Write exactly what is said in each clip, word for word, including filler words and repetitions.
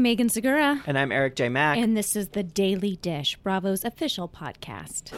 I'm Megan Segura. And I'm Eric J. Mack. And this is The Daily Dish, Bravo's official podcast.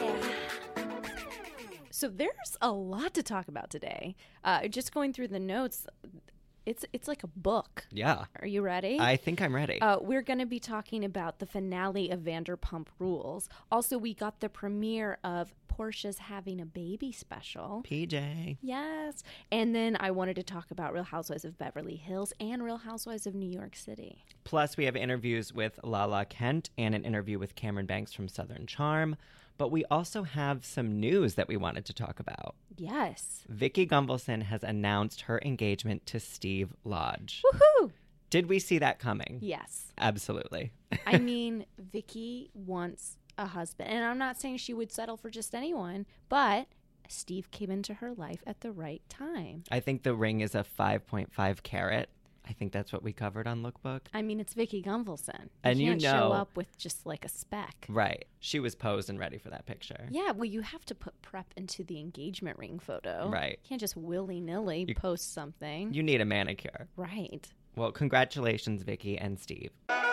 So there's a lot to talk about today. Uh, just going through the notes, it's it's like a book. Yeah. Are you ready? I think I'm ready. Uh, we're going to be talking about the finale of Vanderpump Rules. Also, we got the premiere of Portia's Having a Baby special. P J. Yes. And then I wanted to talk about Real Housewives of Beverly Hills and Real Housewives of New York City. Plus, we have interviews with Lala Kent and an interview with Cameron Banks from Southern Charm. But we also have some news that we wanted to talk about. Yes. Vicki Gunvalson has announced her engagement to Steve Lodge. Woohoo! Did we see that coming? Yes. Absolutely. I mean, Vicki wants a husband. And I'm not saying she would settle for just anyone, but Steve came into her life at the right time. I think the ring is a five point five carat. I think that's what we covered on Lookbook. I mean, it's Vicki Gunvalson. You and you can't know, show up with just like a speck. Right. She was posed and ready for that picture. Yeah, well, you have to put prep into the engagement ring photo. Right. You can't just willy-nilly you, post something. You need a manicure. Right. Well, congratulations, Vicki and Steve.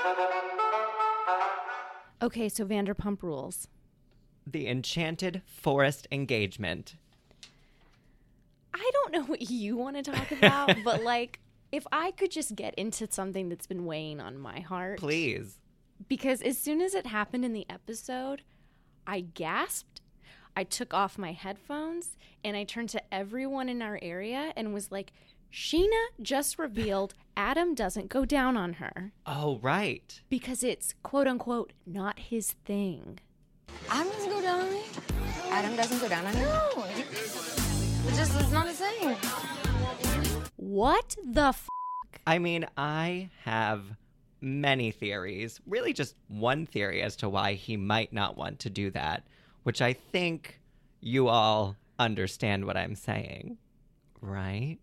Okay, so Vanderpump Rules. The Enchanted Forest engagement. I don't know what you want to talk about, but like, if I could just get into something that's been weighing on my heart. Please. Because as soon as it happened in the episode, I gasped, I took off my headphones, and I turned to everyone in our area and was like, Sheena just revealed Adam doesn't go down on her. Oh, right. Because it's, quote unquote, not his thing. Adam doesn't go down on me? Adam doesn't go down on you? No. It just is not his thing. What the f***? I mean, I have many theories. Really just one theory as to why he might not want to do that, which I think you all understand what I'm saying, right?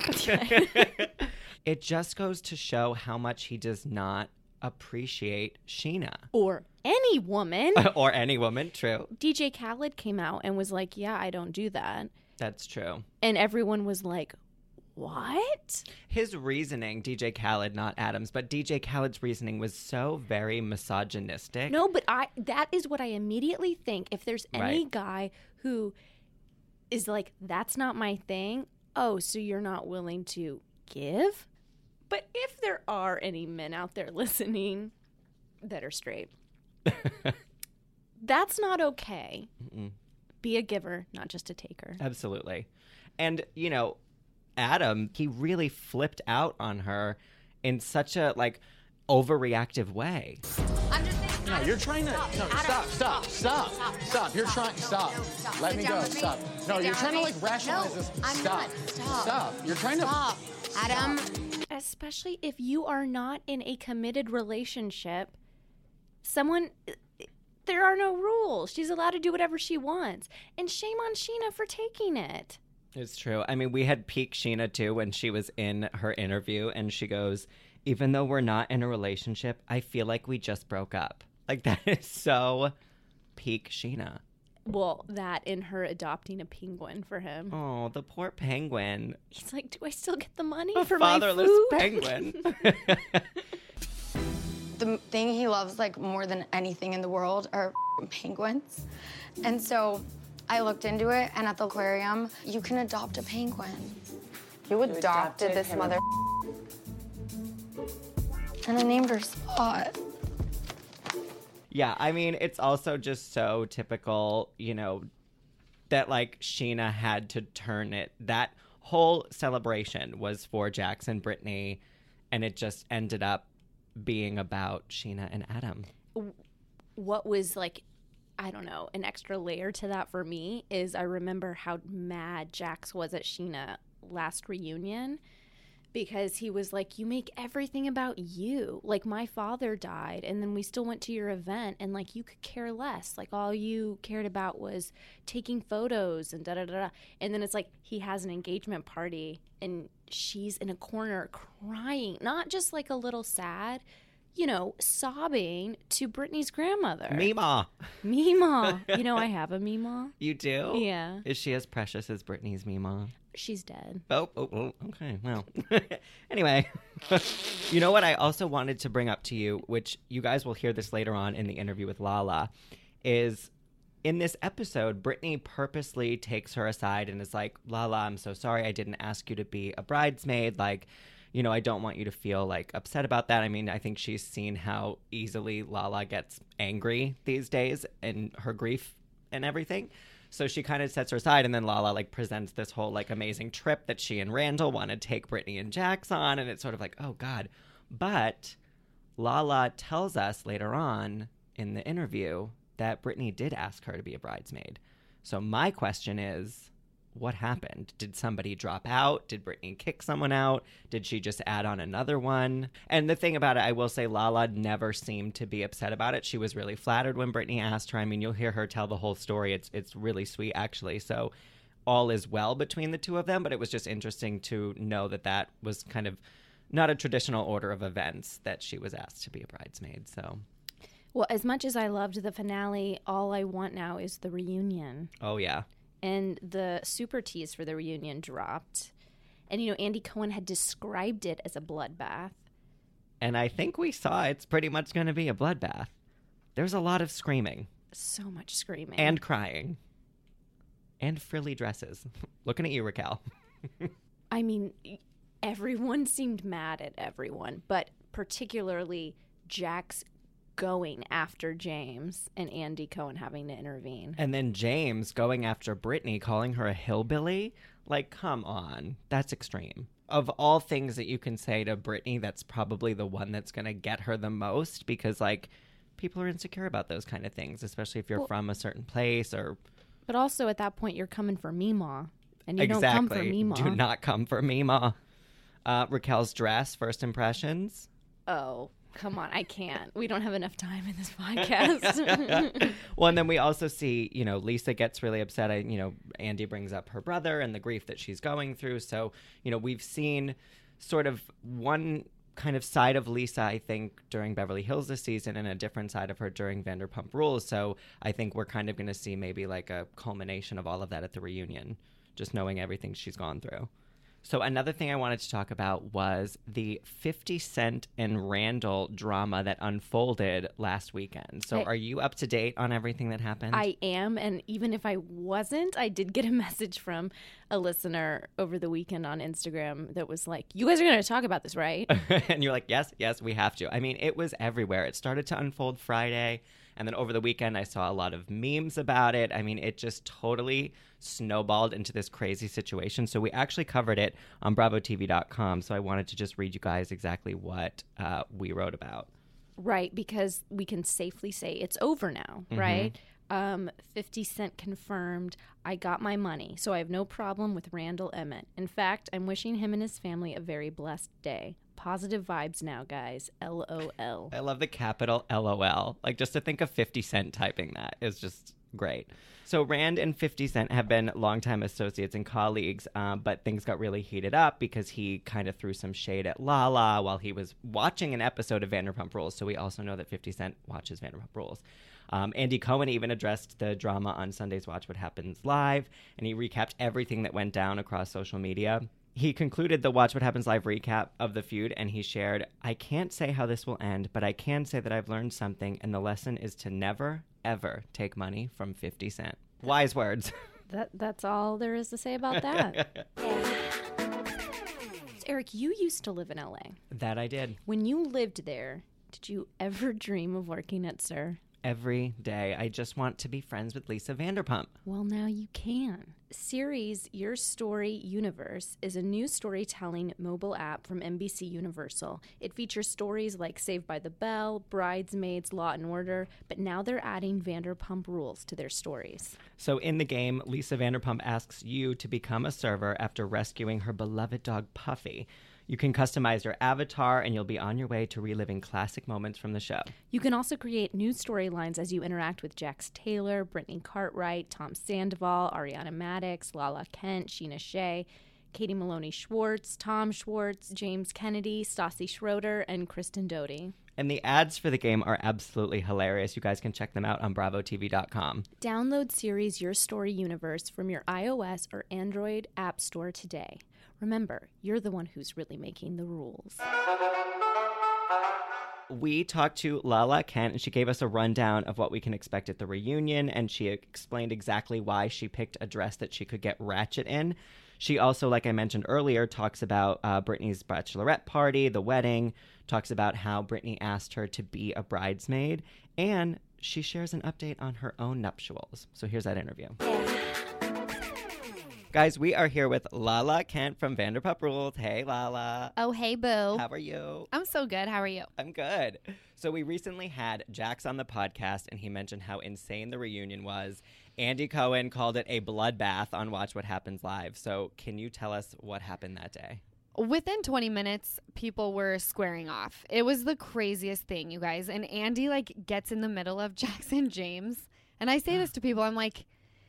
It just goes to show how much he does not appreciate Sheena. Or any woman. Or any woman, true. D J Khaled came out and was like, yeah, I don't do that. That's true. And everyone was like, what? His reasoning, D J Khaled, not Adams, but D J Khaled's reasoning was so very misogynistic. No, but I that is what I immediately think. If there's any Right. guy who is like, that's not my thing, oh, so you're not willing to give? But if there are any men out there listening that are straight, that's not okay. Mm-mm. Be a giver, not just a taker. Absolutely. And, you know, Adam, he really flipped out on her in such a, like, overreactive way. I'm just saying. No, you're trying to. No, stop, stop, stop, stop. You're trying. Stop. Let me go. Stop. No, you're trying to, like, rationalize this. I'm Stop. not. Stop. Stop. You're trying to. Stop. Adam. Especially if you are not in a committed relationship, someone, there are no rules. She's allowed to do whatever she wants. And shame on Sheena for taking it. It's true. I mean, we had peak Sheena, too, when she was in her interview, and she goes, even though we're not in a relationship, I feel like we just broke up. Like, that is so peak Sheena. Well, that and her adopting a penguin for him. Oh, the poor penguin. He's like, do I still get the money A for my fatherless food? penguin. The thing he loves, like, more than anything in the world are penguins. And so I looked into it, and at the aquarium, you can adopt a penguin. You adopted, adopted this him. mother. And I named her Spot. Yeah, I mean, it's also just so typical, you know, that, like, Sheena had to turn it. That whole celebration was for Jax and Brittany, and it just ended up being about Sheena and Adam. What was, like, I don't know, an extra layer to that for me is I remember how mad Jax was at Sheena last reunion. Because he was like, you make everything about you. Like, my father died, and then we still went to your event, and, like, you could care less. Like, all you cared about was taking photos and da-da-da-da. And then it's like he has an engagement party, and she's in a corner crying. Not just, like, a little sad, you know, sobbing to Brittany's grandmother. Meemaw. Meemaw. You know, I have a Meemaw. You do? Yeah. Is she as precious as Brittany's Meemaw? She's dead. Oh, oh, oh okay. Well, anyway. You know what I also wanted to bring up to you, which you guys will hear this later on in the interview with Lala, is in this episode, Brittany purposely takes her aside and is like, Lala, I'm so sorry. I didn't ask you to be a bridesmaid. Like, you know, I don't want you to feel like upset about that. I mean, I think she's seen how easily Lala gets angry these days and her grief and everything. So she kind of sets her aside, and then Lala like presents this whole like amazing trip that she and Randall want to take Brittany and Jax on, and it's sort of like, oh God. But Lala tells us later on in the interview that Brittany did ask her to be a bridesmaid. So my question is, what happened? Did somebody drop out? Did Brittany kick someone out? Did she just add on another one? And the thing about it, I will say Lala never seemed to be upset about it. She was really flattered when Brittany asked her. I mean, you'll hear her tell the whole story. It's it's really sweet, actually. So all is well between the two of them, but it was just interesting to know that that was kind of not a traditional order of events, that she was asked to be a bridesmaid. So, well, as much as I loved the finale, all I want now is the reunion. oh yeah. And the super tease for the reunion dropped. And, you know, Andy Cohen had described it as a bloodbath. And I think we saw it's pretty much going to be a bloodbath. There's a lot of screaming. So much screaming. And crying. And frilly dresses. Looking at you, Raquel. I mean, everyone seemed mad at everyone, but particularly Jax going after James and Andy Cohen having to intervene. And then James going after Brittany, calling her a hillbilly. Like, come on. That's extreme. Of all things that you can say to Brittany, that's probably the one that's going to get her the most, because, like, people are insecure about those kind of things, especially if you're well, from a certain place or... But also, at that point, you're coming for Meemaw. And you exactly. don't come for Meemaw. Do not come for Meemaw. Uh, Raquel's dress, first impressions? Oh, come on. I can't. We don't have enough time in this podcast. Well, and then we also see, you know, Lisa gets really upset. I, you know, Andy brings up her brother and the grief that she's going through. So, you know, we've seen sort of one kind of side of Lisa, I think, during Beverly Hills this season, and a different side of her during Vanderpump Rules. So I think we're kind of going to see maybe like a culmination of all of that at the reunion, just knowing everything she's gone through. So another thing I wanted to talk about was the fifty Cent and Randall drama that unfolded last weekend. So I, are you up to date on everything that happened? I am, and even if I wasn't, I did get a message from a listener over the weekend on Instagram that was like, you guys are going to talk about this, right? And you're like, yes, yes, we have to. I mean, it was everywhere. It started to unfold Friday, and then over the weekend I saw a lot of memes about it. I mean, it just totally snowballed into this crazy situation. So we actually covered it on bravo T V dot com. So I wanted to just read you guys exactly what uh, we wrote about. Right, because we can safely say it's over now, mm-hmm. right? Um, fifty Cent confirmed, I got my money, so I have no problem with Randall Emmett. In fact, I'm wishing him and his family a very blessed day. Positive vibes now, guys. L O L. I love the capital L O L. Like, just to think of fifty Cent typing that is just great. So Rand and fifty Cent have been longtime associates and colleagues, um, but things got really heated up because he kind of threw some shade at Lala while he was watching an episode of Vanderpump Rules. So we also know that fifty Cent watches Vanderpump Rules. Um, Andy Cohen even addressed the drama on Sunday's Watch What Happens Live, and he recapped everything that went down across social media. He concluded the Watch What Happens Live recap of the feud, and he shared, I can't say how this will end, but I can say that I've learned something, and the lesson is to never, ever take money from fifty Cent. Wise words. That That's all there is to say about that. Yeah. Eric, you used to live in L A. That I did. When you lived there, did you ever dream of working at Sir? Every day. I just want to be friends with Lisa Vanderpump. Well, now you can. Series Your Story Universe is a new storytelling mobile app from N B C Universal. It features stories like Saved by the Bell, Bridesmaids, Law and Order, but now they're adding Vanderpump Rules to their stories. So in the game, Lisa Vanderpump asks you to become a server after rescuing her beloved dog Puffy. You can customize your avatar, and you'll be on your way to reliving classic moments from the show. You can also create new storylines as you interact with Jax Taylor, Brittany Cartwright, Tom Sandoval, Ariana Madix, Lala Kent, Sheena Shea, Katie Maloney Schwartz, Tom Schwartz, James Kennedy, Stassi Schroeder, and Kristen Doty. And the ads for the game are absolutely hilarious. You guys can check them out on bravo T V dot com. Download series Your Story Universe from your iOS or Android app store today. remember, you're the one who's really making the rules. We talked to Lala Kent, and she gave us a rundown of what we can expect at the reunion, and she explained exactly why she picked a dress that she could get ratchet in. She also, like I mentioned earlier, talks about uh, Britney's bachelorette party, the wedding, talks about how Britney asked her to be a bridesmaid, and she shares an update on her own nuptials. So here's that interview. Guys, we are here with Lala Kent from Vanderpump Rules. Hey, Lala. Oh, hey, boo. How are you? I'm so good. How are you? I'm good. So we recently had Jax on the podcast, and he mentioned how insane the reunion was. Andy Cohen called it a bloodbath on Watch What Happens Live. So can you tell us what happened that day? Within twenty minutes, people were squaring off. It was the craziest thing, you guys. And Andy, like, gets in the middle of Jax and James. And I say this to people. I'm like,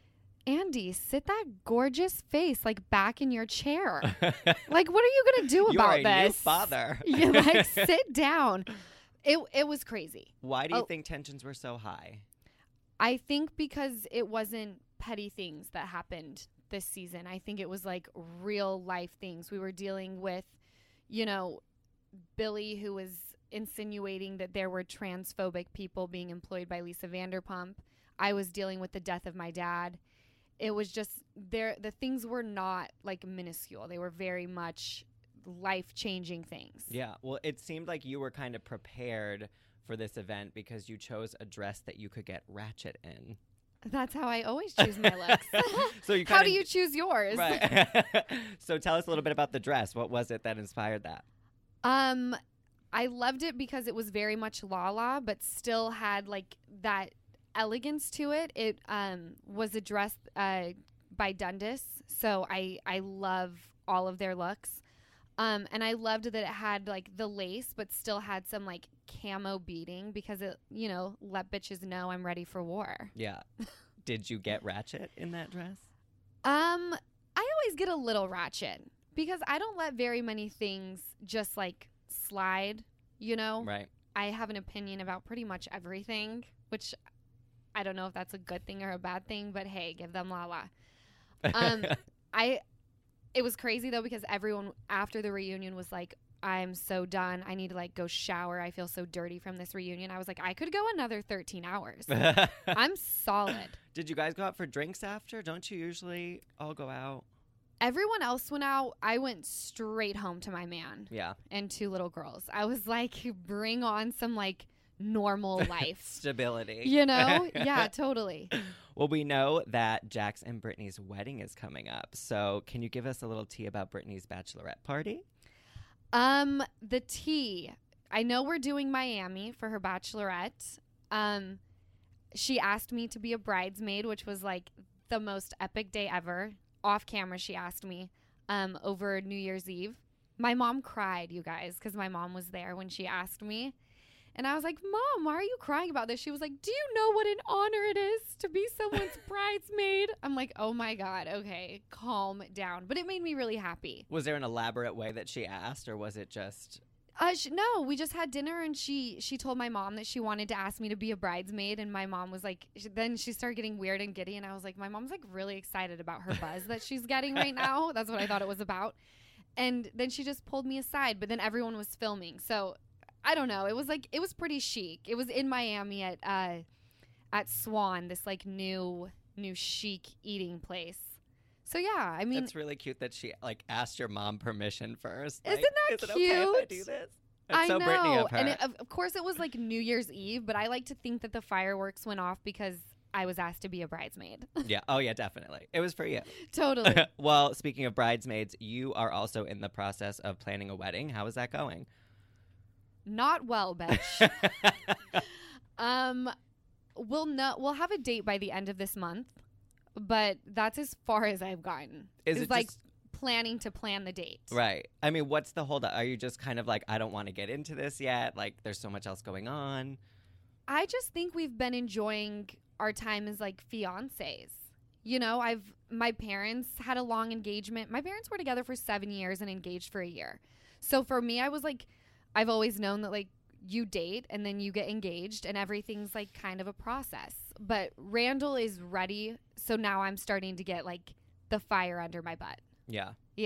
Andy, sit that gorgeous face, like, back in your chair. Like, what are you going to do you about are a this? new father. You like, sit down. It it was crazy. Why do you Oh. think tensions were so high? I think because it wasn't petty things that happened this season. I think it was like real life things. We were dealing with, you know, Billy, who was insinuating that there were transphobic people being employed by Lisa Vanderpump. I was dealing with the death of my dad. It was just there. The things were not like minuscule. They were very much life-changing things. Yeah, well, it seemed like you were kind of prepared for this event because you chose a dress that you could get ratchet in. That's how I always choose my looks. So you How kinda do you choose yours? Right. So tell us a little bit about the dress. What was it that inspired that? Um, I loved it because it was very much Lala, but still had like that elegance to it. It um was a dress uh by Dundas, so I I love all of their looks. Um, and I loved that it had like the lace, but still had some like camo beading because it, you know, let bitches know I'm ready for war. Yeah. Did you get ratchet in that dress? Um, I always get a little ratchet because I don't let very many things just like slide, you know? Right. I have an opinion about pretty much everything, which I don't know if that's a good thing or a bad thing, but hey, give them Lala. Um, I, it was crazy though because everyone after the reunion was like, I'm so done. I need to like go shower. I feel so dirty from this reunion. I was like, I could go another thirteen hours. I'm solid. Did you guys go out for drinks after? Don't you usually all go out? Everyone else went out. I went straight home to my man Yeah. and two little girls. I was like, bring on some like normal life. Stability. You know? Yeah, totally. Well, we know that Jax and Britney's wedding is coming up. So can you give us a little tea about Britney's bachelorette party? Um, the tea. I know we're doing Miami for her bachelorette. Um, she asked me to be a bridesmaid, which was like the most epic day ever. Off camera, she asked me um, over New Year's Eve. My mom cried, you guys, because my mom was there when she asked me. And I was like, Mom, why are you crying about this? She was like, do you know what an honor it is to be someone's bridesmaid? I'm like, oh my God, okay, calm down. But it made me really happy. Was there an elaborate way that she asked, or was it just... Uh, sh- no, we just had dinner, and she she told my mom that she wanted to ask me to be a bridesmaid, and my mom was like, sh- then she started getting weird and giddy, and I was like, my mom's like really excited about her buzz that she's getting right now. That's what I thought it was about. And then she just pulled me aside, but then everyone was filming, so I don't know. It was like, it was pretty chic. It was in Miami at uh, at Swan, this like new new chic eating place. So yeah, I mean, It's really cute that she like asked your mom permission first. Isn't Like, that is it okay if I cute? do this? It's I so know, Britney of her. and it, of, of course it was like New Year's Eve, but I like to think that the fireworks went off because I was asked to be a bridesmaid. Yeah. Oh, yeah, definitely. It was for you. Totally. Well, speaking of bridesmaids, you are also in the process of planning a wedding. How is that going? Not well, bitch. um, we'll know. We'll have a date by the end of this month, but that's as far as I've gotten. Is it's it like just- planning to plan the date. Right. I mean, what's the holdup? Are you just kind of like, I don't want to get into this yet? Like, there's so much else going on. I just think we've been enjoying our time as like fiancés. You know, I've my parents had a long engagement. My parents were together for seven years and engaged for a year. So for me, I was like, I've always known that like you date and then you get engaged and everything's like kind of a process. But Randall is ready, so now I'm starting to get like the fire under my butt. Yeah. Yeah.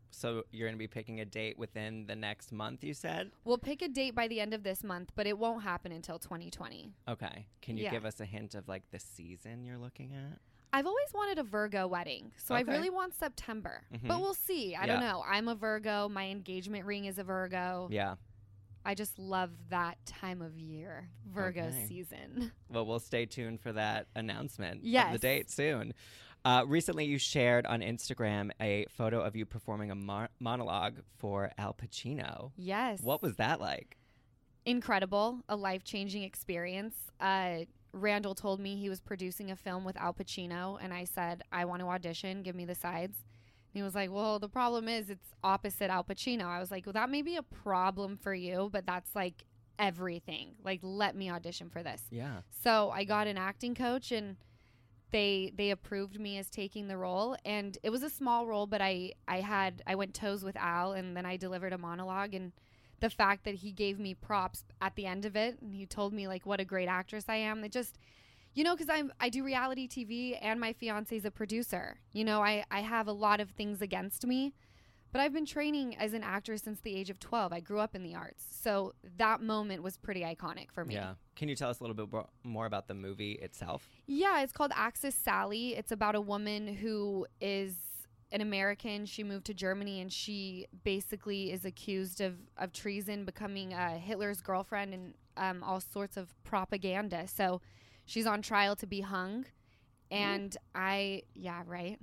So you're going to be picking a date within the next month, you said? We'll pick a date by the end of this month, but it won't happen until twenty twenty. Okay. Can you Yeah. give us a hint of like the season you're looking at? I've always wanted a Virgo wedding, so Okay. I really want September. Mhm. But we'll see. I Yeah. don't know. I'm a Virgo. My engagement ring is a Virgo. Yeah. I just love that time of year, Virgo Okay. season. Well, we'll stay tuned for that announcement of the Yes. date soon. Uh, recently, you shared on Instagram a photo of you performing a mo- monologue for Al Pacino. Yes. What was that like? Incredible. A life-changing experience. Uh, Randall told me he was producing a film with Al Pacino, and I said, I want to audition. Give me the sides. And he was like, well, the problem is it's opposite Al Pacino. I was like, well, that may be a problem for you, but that's like everything. Like, let me audition for this. Yeah. So I got an acting coach, and they they approved me as taking the role. And it was a small role, but I, I had I went toes with Al, and then I delivered a monologue. And the fact that he gave me props at the end of it, and he told me like what a great actress I am, it just, you know, because I'm I do reality T V, and my fiance's a producer. You know, I I have a lot of things against me, but I've been training as an actress since the age of twelve. I grew up in the arts, so that moment was pretty iconic for me. Yeah. Can you tell us a little bit bo- more about the movie itself? Yeah, it's called Axis Sally. It's about a woman who is an American. She moved to Germany, and she basically is accused of, of treason, becoming uh, Hitler's girlfriend, and um, all sorts of propaganda. So she's on trial to be hung. And I, yeah, right.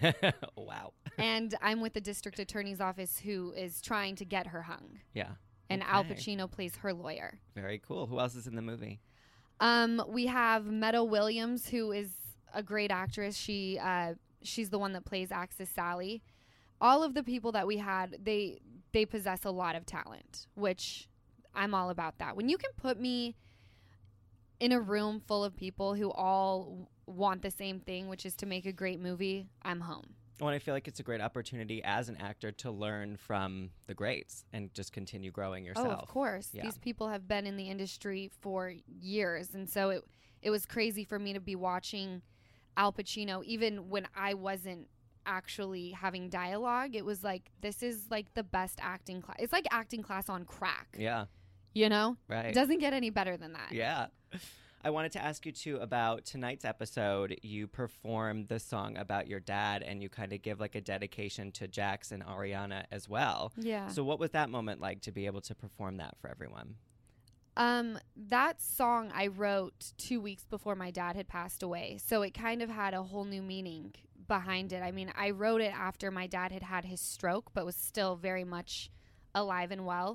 Wow. And I'm with the district attorney's office who is trying to get her hung. Yeah. And Al Okay. Pacino plays her lawyer. Very cool. Who else is in the movie? Um, we have Meadow Williams, who is a great actress. She uh, she's the one that plays Axis Sally. All of the people that we had, they they possess a lot of talent, which I'm all about that. When you can put me in a room full of people who all w- want the same thing, which is to make a great movie, I'm home. Well, I feel like it's a great opportunity as an actor to learn from the greats and just continue growing yourself. Oh, of course. Yeah. These people have been in the industry for years. And so it it was crazy for me to be watching Al Pacino, even when I wasn't actually having dialogue. It was like, this is like the best acting class. It's like acting class on crack. Yeah. You know? Right. It doesn't get any better than that. Yeah. I wanted to ask you, too, about tonight's episode. You performed the song about your dad, and you kind of give, like, a dedication to Jax and Ariana as well. Yeah. So what was that moment like to be able to perform that for everyone? Um, that song I wrote two weeks before my dad had passed away. So it kind of had a whole new meaning behind it. I mean, I wrote it after my dad had had his stroke, but was still very much alive and well.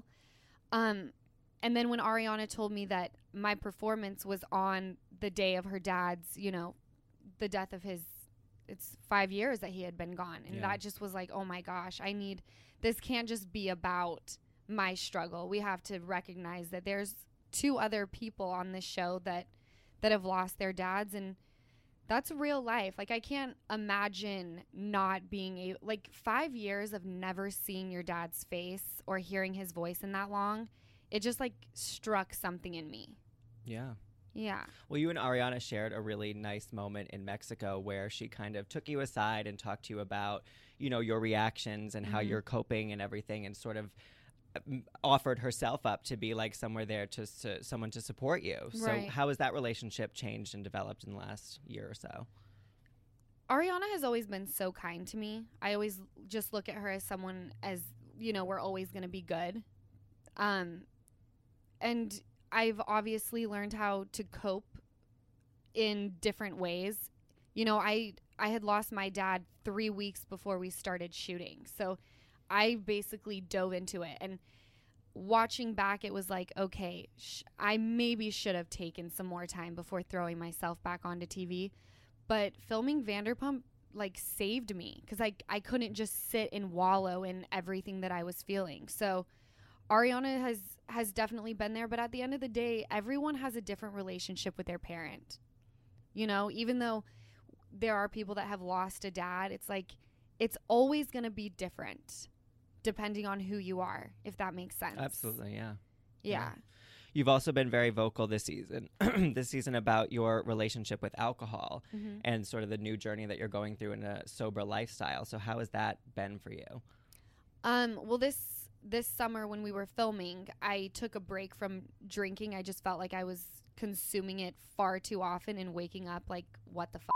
Um, and then when Ariana told me that my performance was on the day of her dad's, you know, the death of his, it's five years that he had been gone. And Yeah. that just was like, oh my gosh, I need, this can't just be about my struggle. We have to recognize that there's two other people on this show that that have lost their dads, and that's real life. Like, I can't imagine not being able, like, five years of never seeing your dad's face or hearing his voice in that long. It just like struck something in me. Yeah. Yeah. Well, you and Ariana shared a really nice moment in Mexico where she kind of took you aside and talked to you about, you know, your reactions and how Mhm. you're coping and everything, and sort of um, offered herself up to be like somewhere there to, to someone to support you. So Right. how has that relationship changed and developed in the last year or so? Ariana has always been so kind to me. I always just look at her as someone as, you know, we're always going to be good. Um, and I've obviously learned how to cope in different ways. You know, I I had lost my dad three weeks before we started shooting. So I basically dove into it. And watching back, it was like, okay, sh- I maybe should have taken some more time before throwing myself back onto T V. But filming Vanderpump, like, saved me because I, I couldn't just sit and wallow in everything that I was feeling. So Ariana has, has definitely been there. But at the end of the day, everyone has a different relationship with their parent. You know, even though there are people that have lost a dad, it's like it's always going to be different depending on who you are, if that makes sense. Absolutely, yeah. Yeah. You've also been very vocal this season, this season about your relationship with alcohol Mhm. and sort of the new journey that you're going through in a sober lifestyle. So how has that been for you? Um, well, this this summer when we were filming, I took a break from drinking. I just felt like I was consuming it far too often and waking up like, what the fuck?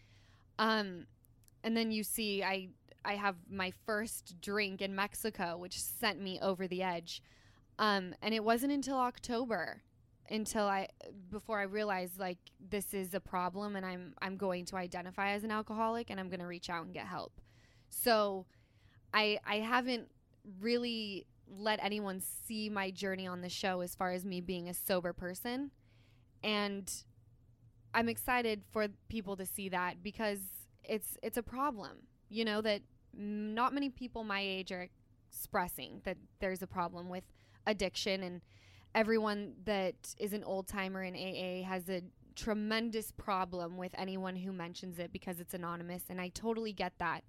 Um, and then you see I I have my first drink in Mexico, which sent me over the edge. Um, and it wasn't until October until I before I realized like this is a problem and I'm I'm going to identify as an alcoholic and I'm going to reach out and get help. So I I haven't really let anyone see my journey on the show as far as me being a sober person. And I'm excited for people to see that because it's it's a problem, you know, that not many people my age are expressing that there's a problem with addiction, and everyone that is an old timer in A A has a tremendous problem with anyone who mentions it because it's anonymous, and I totally get that.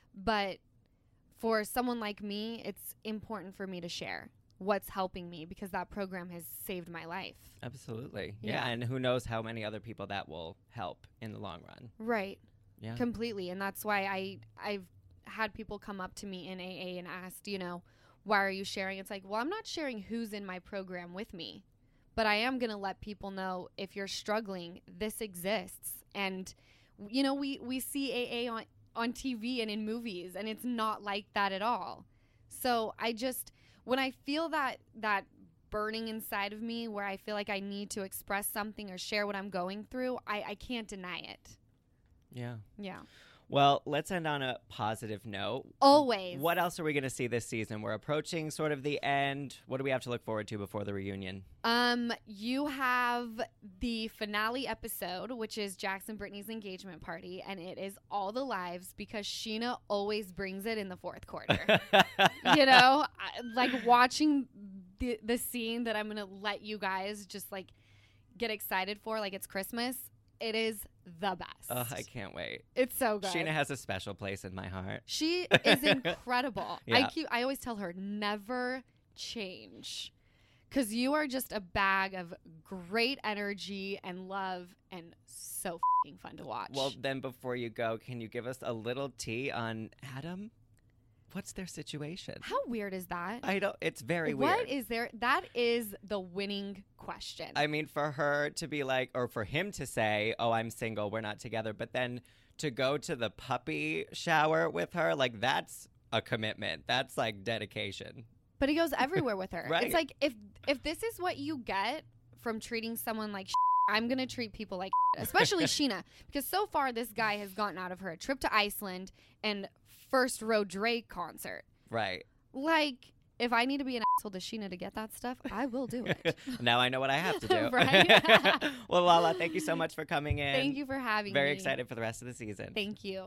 But for someone like me, it's important for me to share what's helping me because that program has saved my life. Absolutely. Yeah. Yeah. And who knows how many other people that will help in the long run. Right. Yeah. Completely. And that's why I, I've had people come up to me in A A and asked, you know, why are you sharing? It's like, well, I'm not sharing who's in my program with me, but I am going to let people know if you're struggling, this exists. And, you know, we, we see A A on, on T V and in movies, and it's not like that at all. So I just, when I feel that, that burning inside of me where I feel like I need to express something or share what I'm going through, I, I can't deny it. Yeah. Yeah. Well, let's end on a positive note. Always. What else are we going to see this season? We're approaching sort of the end. What do we have to look forward to before the reunion? Um, you have the finale episode, which is Jax and Brittany's engagement party, and it is all the lives because Sheena always brings it in the fourth quarter. You know, I, like watching the the scene that I'm gonna let you guys just like get excited for, like it's Christmas. It is the best. Oh, I can't wait. It's so good. Sheena has a special place in my heart. She is incredible. Yeah. I keep, I always tell her, never change. Because you are just a bag of great energy and love and so f***ing fun to watch. Well, then before you go, can you give us a little tea on Adam? What's their situation? How weird is that? I don't, it's very What weird. is there? That is the winning question. I mean, for her to be like, or for him to say, oh, I'm single, we're not together, but then to go to the puppy shower with her, like that's a commitment. That's like dedication. But he goes everywhere with her. Right. It's like, if if this is what you get from treating someone like I'm going to treat people like especially Sheena. Because so far, this guy has gotten out of her a trip to Iceland and first row Drake concert. Right. Like, if I need to be an asshole to Sheena to get that stuff, I will do it. Now I know what I have to do. Right? Well, Lala, thank you so much for coming in. Thank you for having Very me. excited for the rest of the season. Thank you.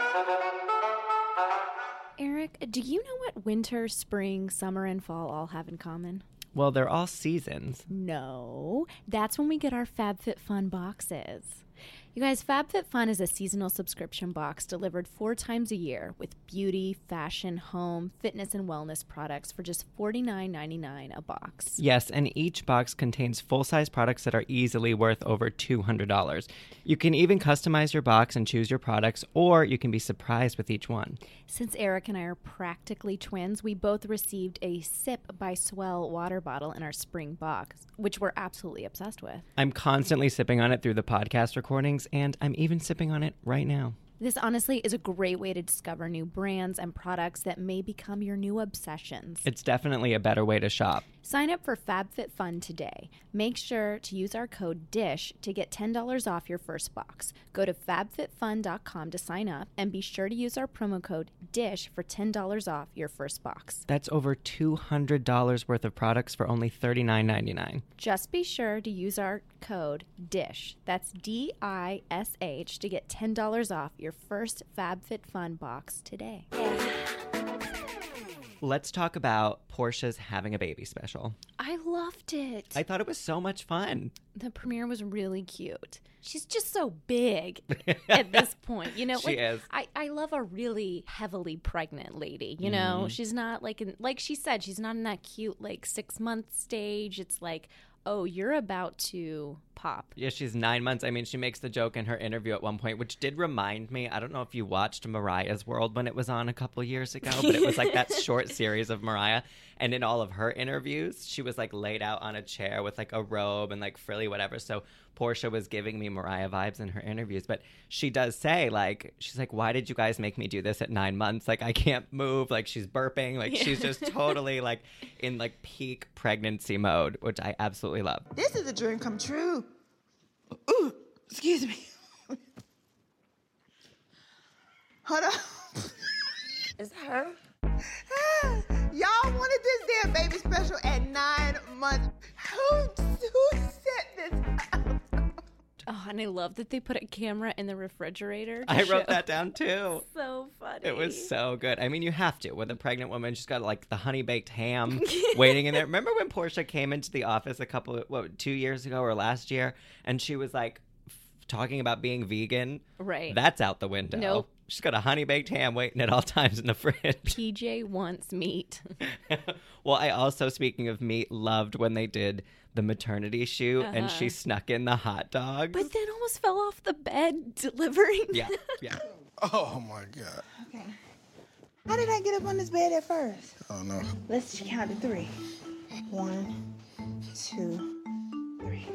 Eric, do you know what winter, spring, summer, and fall all have in common? Well, they're all seasons. No, that's when we get our FabFitFun boxes. You guys, FabFitFun is a seasonal subscription box delivered four times a year with beauty, fashion, home, fitness, and wellness products for just forty-nine ninety-nine a box. Yes, and each box contains full-size products that are easily worth over two hundred dollars. You can even customize your box and choose your products, or you can be surprised with each one. Since Eric and I are practically twins, we both received a Sip by Swell water bottle in our spring box, which we're absolutely obsessed with. I'm constantly sipping on it through the podcast recordings, and I'm even sipping on it right now. This honestly is a great way to discover new brands and products that may become your new obsessions. It's definitely a better way to shop. Sign up for FabFitFun today. Make sure to use our code DISH to get ten dollars off your first box. Go to fab fit fun dot com to sign up and be sure to use our promo code DISH for ten dollars off your first box. That's over two hundred dollars worth of products for only thirty-nine ninety-nine. Just be sure to use our code DISH. That's D I S H to get ten dollars off your first FabFitFun box today. Let's talk about Portia's Having a Baby special. I loved it. I thought it was so much fun. The premiere was really cute. She's just so big at this point. You know, She like, is. I, I love a really heavily pregnant lady. You know, Mm-hmm. she's not like, in, like she said, she's not in that cute, like, six month stage. It's like, oh, you're about to pop. Yeah, she's nine months. I mean, she makes the joke in her interview at one point, which did remind me. I don't know if you watched Mariah's World when it was on a couple years ago, but it was like that short series of Mariah. And in all of her interviews, she was like laid out on a chair with like a robe and like frilly whatever. So Portia was giving me Mariah vibes in her interviews. But she does say, like, she's like, why did you guys make me do this at nine months? Like, I can't move. Like, she's burping. Like, Yeah. she's just totally like in like peak pregnancy mode, which I absolutely love. This is a dream come true. Ooh, excuse me. Hold on. Is that her? Y'all wanted this damn baby special at nine months. Who, who set this up? Oh, and I love that they put a camera in the refrigerator. to I wrote show- that down too. So funny. It was so good. I mean, you have to. With a pregnant woman, she's got like the honey baked ham waiting in there. Remember when Portia came into the office a couple, of, what, two years ago or last year, and she was like f- talking about being vegan? Right. That's out the window. Nope. She's got a honey baked ham waiting at all times in the fridge. P J wants meat. Well, I also, speaking of meat, loved when they did the maternity shoot and she snuck in the hot dogs. But then almost fell off the bed delivering. yeah, yeah. Oh my God. Okay. How did I get up on this bed at first? Oh no. Let's count to three. One, two, three.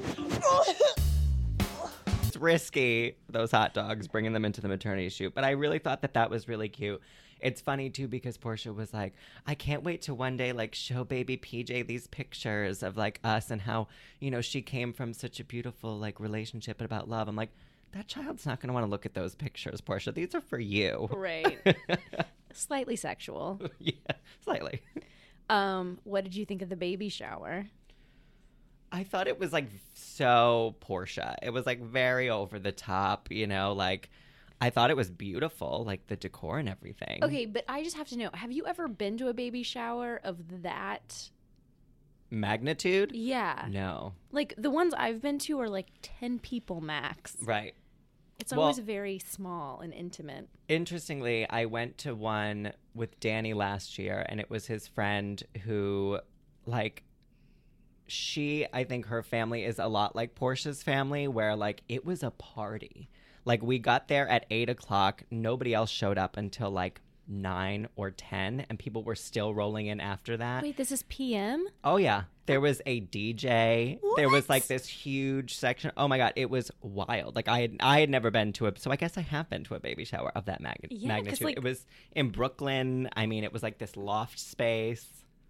It's risky, those hot dogs, bringing them into the maternity shoot. But I really thought that that was really cute. It's funny, too, because Portia was like, I can't wait to one day, like, show baby P J these pictures of, like, us and how, you know, she came from such a beautiful, like, relationship about love. I'm like, that child's not going to want to look at those pictures, Portia. These are for you. Right. Slightly sexual. Yeah, slightly. Um, what did you think of the baby shower? I thought it was, like, so Portia. It was, like, very over the top, you know, like... I thought it was beautiful, like the decor and everything. Okay, but I just have to know, have you ever been to a baby shower of that? Magnitude? Yeah. No. Like the ones I've been to are like ten people max. Right. It's Well- always very small and intimate. Interestingly, I went to one with Danny last year, and it was his friend who, like, she, I think her family is a lot like Portia's family, where, like, it was a party. Like, we got there at eight o'clock. Nobody else showed up until, like, nine or ten, and people were still rolling in after that. Wait, this is P M? Oh, yeah. There was a D J. There was, What? like, this huge section. Oh, my God. It was wild. Like, I had, I had never been to a... So I guess I have been to a baby shower of that mag- Yeah, 'cause, magnitude. like- It was in Brooklyn. I mean, it was, like, this loft space.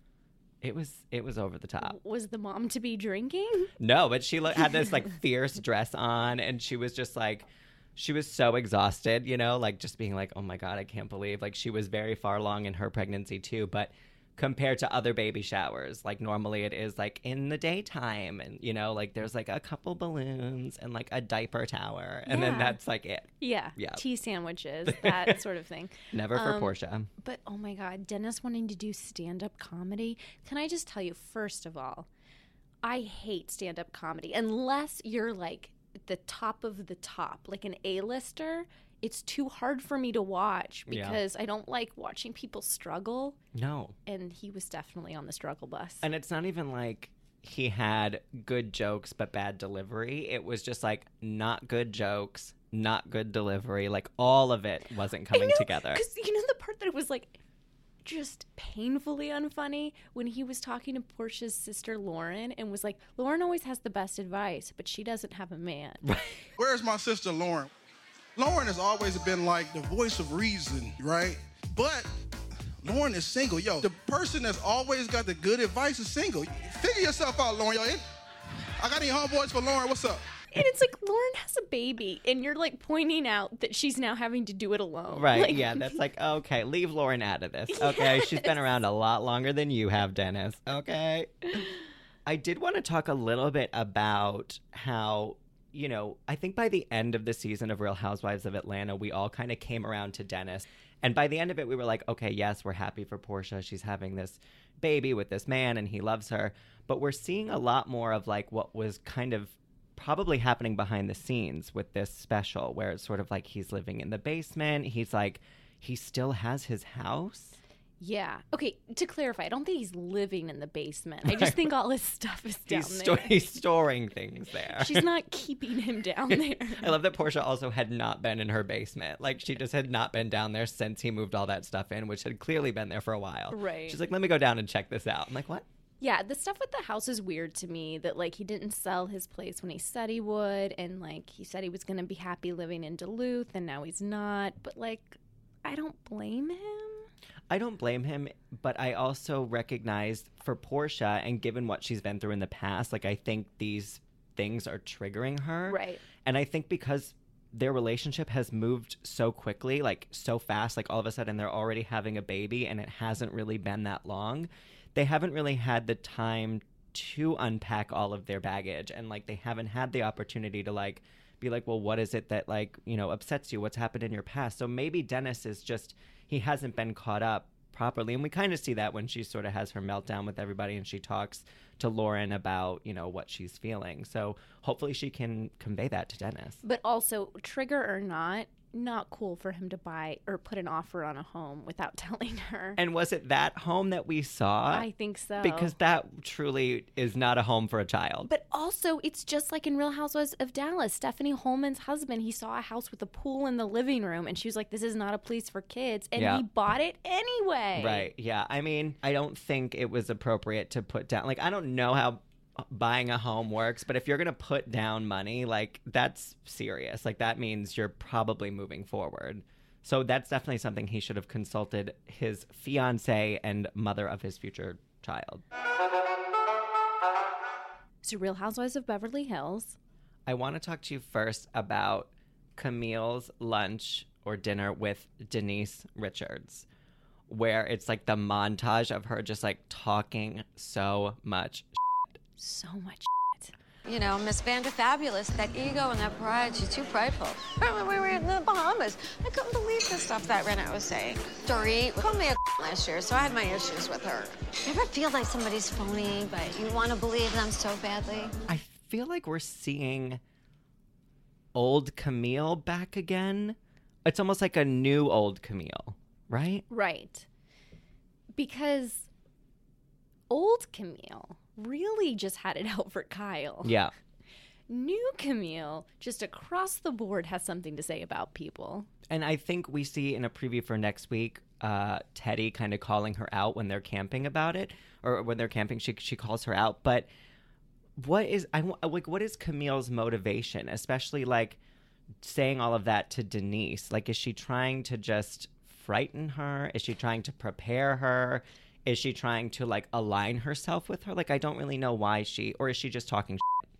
It was it was over the top. Was the mom to be drinking? No, but she lo- had this, like, fierce dress on, and she was just, like... She was so exhausted, you know, like just being like, oh my God, I can't believe. Like she was very far along in her pregnancy too. But compared to other baby showers, like normally it is like in the daytime and, you know, like there's like a couple balloons and like a diaper tower. And then Yeah. that's like it. Yeah. Yeah. Tea sandwiches, that sort of thing. Never for Um, Portia. But oh my God, Dennis wanting to do stand up comedy. Can I just tell you, first of all, I hate stand up comedy unless you're like the top of the top, like an A-lister. It's too hard for me to watch Yeah. because I don't like watching people struggle. No. And he was definitely on the struggle bus. And it's not even like he had good jokes but bad delivery. It was just like not good jokes, not good delivery. Like all of it wasn't coming together. Because you know the part that was like just painfully unfunny when he was talking to Portia's sister Lauren and was like, Lauren always has the best advice, but she doesn't have a man. Where's my sister Lauren? Lauren has always been like the voice of reason, right? But Lauren is single. Yo, the person that's always got the good advice is single. Figure yourself out, Lauren. Yo, I got any homeboys for Lauren? What's up? And it's like Lauren has a baby, and you're like pointing out that she's now having to do it alone. Right, Like, yeah, that's like, okay, leave Lauren out of this. Okay, she's been around a lot longer than you have, Dennis. Okay. I did want to talk a little bit about how, you know, I think by the end of the season of Real Housewives of Atlanta, we all kind of came around to Dennis. And by the end of it, we were like, okay, yes, we're happy for Portia. She's having this baby with this man, and he loves her. But we're seeing a lot more of like what was kind of probably happening behind the scenes with this special, where it's sort of like he's living in the basement. He's like, he still has his house. Yeah. Okay, to clarify, I don't think he's living in the basement. I just think all his stuff is down He's, there. sto- he's storing things there. She's not keeping him down there. I love that Portia also had not been in her basement. Like, she just had not been down there since he moved all that stuff in, which had clearly been there for a while. Right. She's like, let me go down and check this out. I'm like, what? Yeah, the stuff with the house is weird to me, that, like, he didn't sell his place when he said he would, and, like, he said he was going to be happy living in Duluth, and now he's not. But, like, I don't blame him. I don't blame him, but I also recognize for Portia, and given what she's been through in the past, like, I think these things are triggering her. Right. And I think because their relationship has moved so quickly, like, so fast, like, all of a sudden they're already having a baby, and it hasn't really been that long. They haven't really had the time to unpack all of their baggage, and, like, they haven't had the opportunity to, like, be like, well, what is it that, like, you know, upsets you? What's happened in your past? So maybe Dennis is just, he hasn't been caught up properly. And we kind of see that when she sort of has her meltdown with everybody and she talks to Lauren about, you know, what she's feeling. So hopefully she can convey that to Dennis. But also, trigger or not, not cool for him to buy or put an offer on a home without telling her. And was it that home that we saw? I think so. Because that truly is not a home for a child. But also, it's just like in Real Housewives of Dallas. Stephanie Holman's husband, he saw a house with a pool in the living room, and she was like, this is not a place for kids. And Yeah. he bought it anyway. Right. Yeah. I mean, I don't think it was appropriate to put down, like, I don't know how buying a home works, but if you're going to put down money, like, that's serious. Like, that means you're probably moving forward. So that's definitely something he should have consulted his fiance and mother of his future child. So Real Housewives of Beverly Hills. I want to talk to you first about Camille's lunch or dinner with Denise Richards, where it's like the montage of her just like talking so much So much shit. You know, Miss Vanderfabulous, that ego and that pride, she's too prideful. Remember we were in the Bahamas. I couldn't believe the stuff that Renette was saying. Dorit called me a last year, so I had my issues with her. You ever feel like somebody's phony, but you want to believe them so badly? I feel like we're seeing old Camille back again. It's almost like a new old Camille, right? Right. Because old Camille really just had it out for Kyle. Yeah. New Camille, just across the board, has something to say about people. And I think we see in a preview for next week, uh, Teddy kind of calling her out when they're camping about it, or when they're camping, she she calls her out. But what is I wa- like? What is Camille's motivation, especially like saying all of that to Denise? Like, is she trying to just frighten her? Is she trying to prepare her? Is she trying to like align herself with her? Like, I don't really know why she, or is she just talking shit?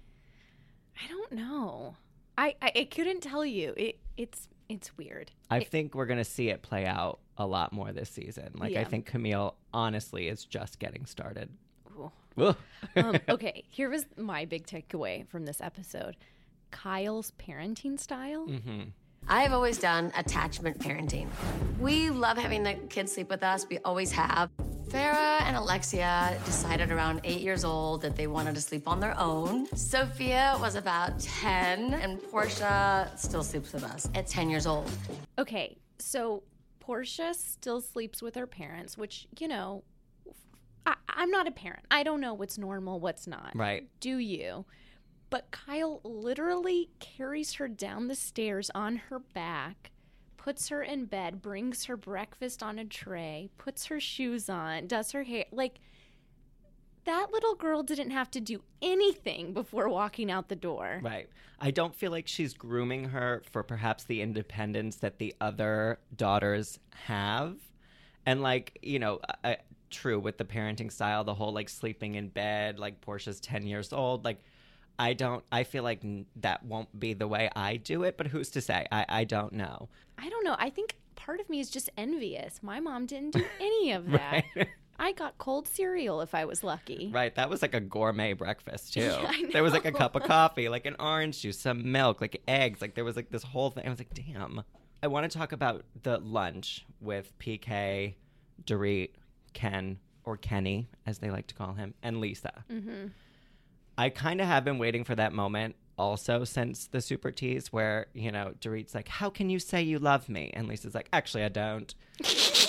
I don't know. I, I, I couldn't tell you. It it's it's weird. I It- think we're going to see it play out a lot more this season. Like, I Yeah. think Camille, honestly, is just getting started. Ooh. Ugh. um, okay, here was my big takeaway from this episode. Kyle's parenting style. Mm-hmm. I've always done attachment parenting. We love having the kids sleep with us. We always have. Farrah and Alexia decided around eight years old that they wanted to sleep on their own. Sophia was about ten, and Portia still sleeps with us at ten years old. Okay, so Portia still sleeps with her parents, which, you know, I, I'm not a parent. I don't know what's normal, what's not. Right. Do you? But Kyle literally carries her down the stairs on her back, puts her in bed, brings her breakfast on a tray, puts her shoes on, does her hair. Like, that little girl didn't have to do anything before walking out the door. Right. I don't feel like she's grooming her for perhaps the independence that the other daughters have. And, like, you know, I, true with the parenting style, the whole, like, sleeping in bed, like, Portia's ten years old, like, I don't, I feel like n- that won't be the way I do it, but who's to say? I, I don't know. I don't know. I think part of me is just envious. My mom didn't do any of that. Right. I got cold cereal if I was lucky. Right. That was like a gourmet breakfast, too. Yeah, I There was like a know. cup of coffee, like an orange juice, some milk, like eggs. Like, there was like this whole thing. I was like, damn. I want to talk about the lunch with P K, Dorit, Ken, or Kenny, as they like to call him, and Lisa. Mm-hmm. I kind of have been waiting for that moment also since the Super Tease where, you know, Dorit's like, how can you say you love me? And Lisa's like, actually, I don't.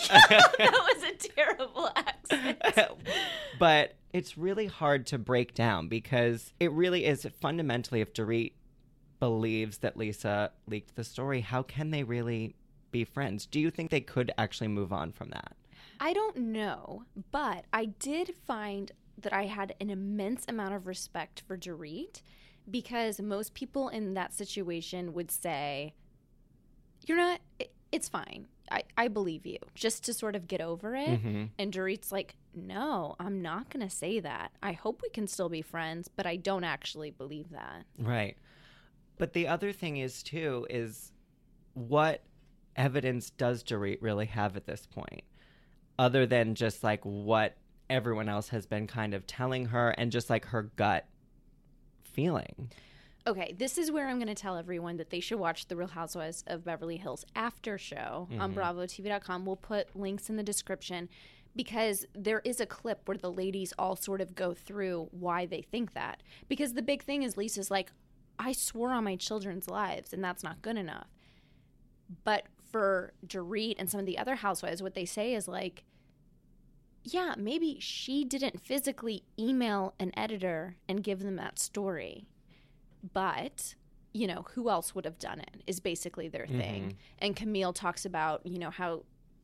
that was a terrible accent. But it's really hard to break down because it really is fundamentally, if Dorit believes that Lisa leaked the story, how can they really be friends? Do you think they could actually move on from that? I don't know, but I did find that I had an immense amount of respect for Dorit because most people in that situation would say, you're not, it, it's fine. I, I believe you, just to sort of get over it. Mm-hmm. And Dorit's like, no, I'm not going to say that. I hope we can still be friends, but I don't actually believe that. Right. But the other thing is, too, is what evidence does Dorit really have at this point? Other than just, like, what everyone else has been kind of telling her and just, like, her gut feeling. Okay, this is where I'm going to tell everyone that they should watch The Real Housewives of Beverly Hills after show mm-hmm. on bravo t v dot com. We'll put links in the description because there is a clip where the ladies all sort of go through why they think that. Because the big thing is Lisa's like, I swore on my children's lives, and that's not good enough. But for Dorit and some of the other housewives, what they say is like, yeah, maybe she didn't physically email an editor and give them that story. But, you know, who else would have done it is basically their thing. Mm-hmm. And Camille talks about, you know, how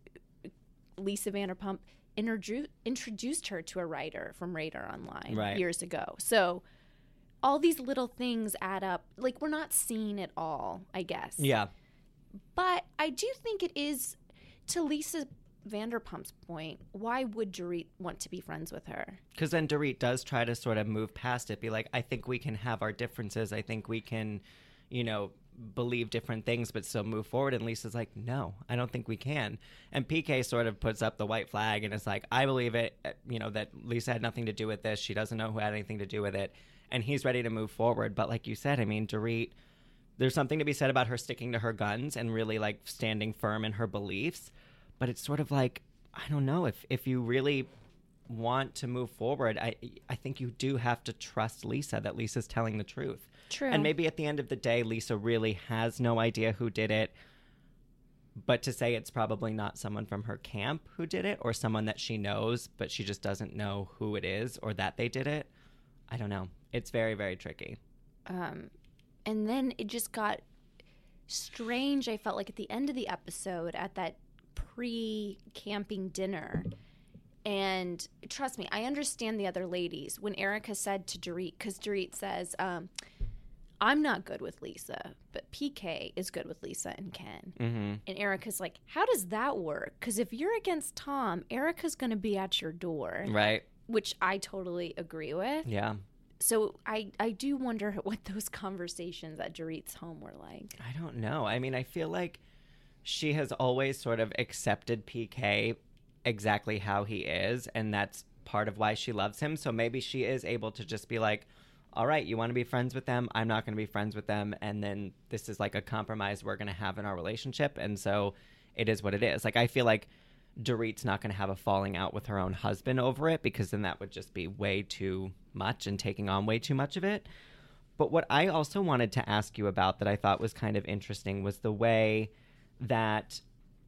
Lisa Vanderpump introdu- introduced her to a writer from Radar Online right. years ago. So all these little things add up. Like, we're not seeing it all, I guess. Yeah. But I do think it is, to Lisa Vanderpump's point, why would Dorit want to be friends with her? Because then Dorit does try to sort of move past it, be like, I think we can have our differences. I think we can, you know, believe different things but still move forward. And Lisa's like, no, I don't think we can. And P K sort of puts up the white flag and is like, I believe it, you know, that Lisa had nothing to do with this. She doesn't know who had anything to do with it. And he's ready to move forward. But like you said, I mean, Dorit, there's something to be said about her sticking to her guns and really like standing firm in her beliefs. But it's sort of like, I don't know, if, if you really want to move forward, I I think you do have to trust Lisa, that Lisa's telling the truth. True. And maybe at the end of the day, Lisa really has no idea who did it. But to say it's probably not someone from her camp who did it, or someone that she knows, but she just doesn't know who it is or that they did it, I don't know. It's very, very tricky. Um, and then it just got strange, I felt like, at the end of the episode, at that pre-camping dinner. And trust me, I understand the other ladies. When Erica said to Dorit, because Dorit says, um, I'm not good with Lisa, but P K is good with Lisa and Ken. Mm-hmm. And Erica's like, how does that work? Because if you're against Tom, Erica's going to be at your door. Right. Which I totally agree with. Yeah. So I, I do wonder what those conversations at Dorit's home were like. I don't know. I mean, I feel like she has always sort of accepted P K exactly how he is, and that's part of why she loves him. So maybe she is able to just be like, all right, you want to be friends with them? I'm not going to be friends with them. And then this is like a compromise we're going to have in our relationship. And so it is what it is. Like, I feel like Dorit's not going to have a falling out with her own husband over it, because then that would just be way too much and taking on way too much of it. But what I also wanted to ask you about that I thought was kind of interesting was the way that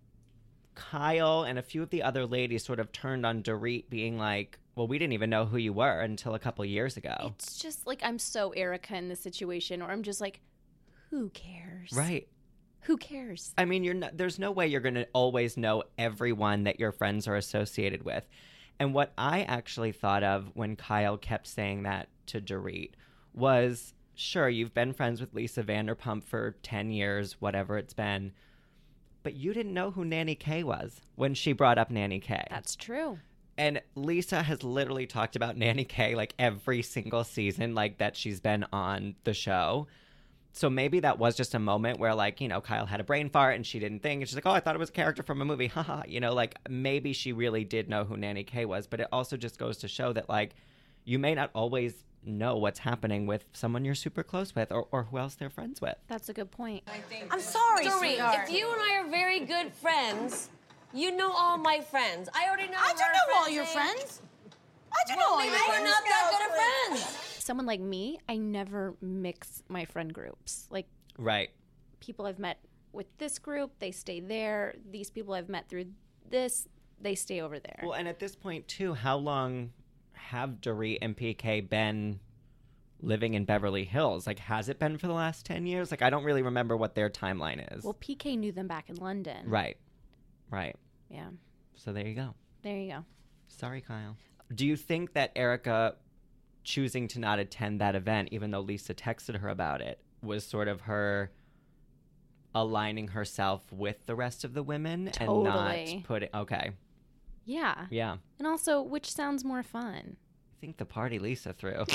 Kyle and a few of the other ladies sort of turned on Dorit, being like, well, we didn't even know who you were until a couple years ago. It's just like, I'm so Erica in this situation, or I'm just like, who cares? Right. Who cares? I mean, you're not, there's no way you're going to always know everyone that your friends are associated with. And what I actually thought of when Kyle kept saying that to Dorit was, sure, you've been friends with Lisa Vanderpump for ten years, whatever it's been, but you didn't know who Nanny K was when she brought up Nanny K. That's true. And Lisa has literally talked about Nanny K like every single season, like that she's been on the show. So maybe that was just a moment where, like, you know, Kyle had a brain fart and she didn't think. And she's like, oh, I thought it was a character from a movie. Haha. You know, like, maybe she really did know who Nanny K was. But it also just goes to show that, like, you may not always know what's happening with someone you're super close with, or, or who else they're friends with. That's a good point. I'm sorry, Dorit, sweetheart. if you and I are very good friends, you know all my friends. I already know I our don't know all friends your name. friends. I don't Well, know all maybe your we're friends. not that good of friends. Someone like me, I never mix my friend groups. Like, Right. people I've met with this group, they stay there. These people I've met through this, they stay over there. Well, and at this point, too, how long have Dorit and P K been living in Beverly Hills? Like, has it been for the last ten years? Like, I don't really remember what their timeline is. Well, P K knew them back in London. Right. Right. Yeah. So there you go. There you go. Sorry, Kyle. Do you think that Erica choosing to not attend that event, even though Lisa texted her about it, was sort of her aligning herself with the rest of the women Totally. and not putting... Okay. Yeah. Yeah. And also, which sounds more fun? I think the party Lisa threw.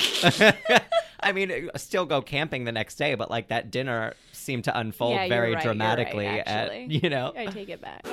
I mean, still go camping the next day, but like that dinner seemed to unfold Yeah, you're very right, you're dramatically right, at, actually. you know. I take it back.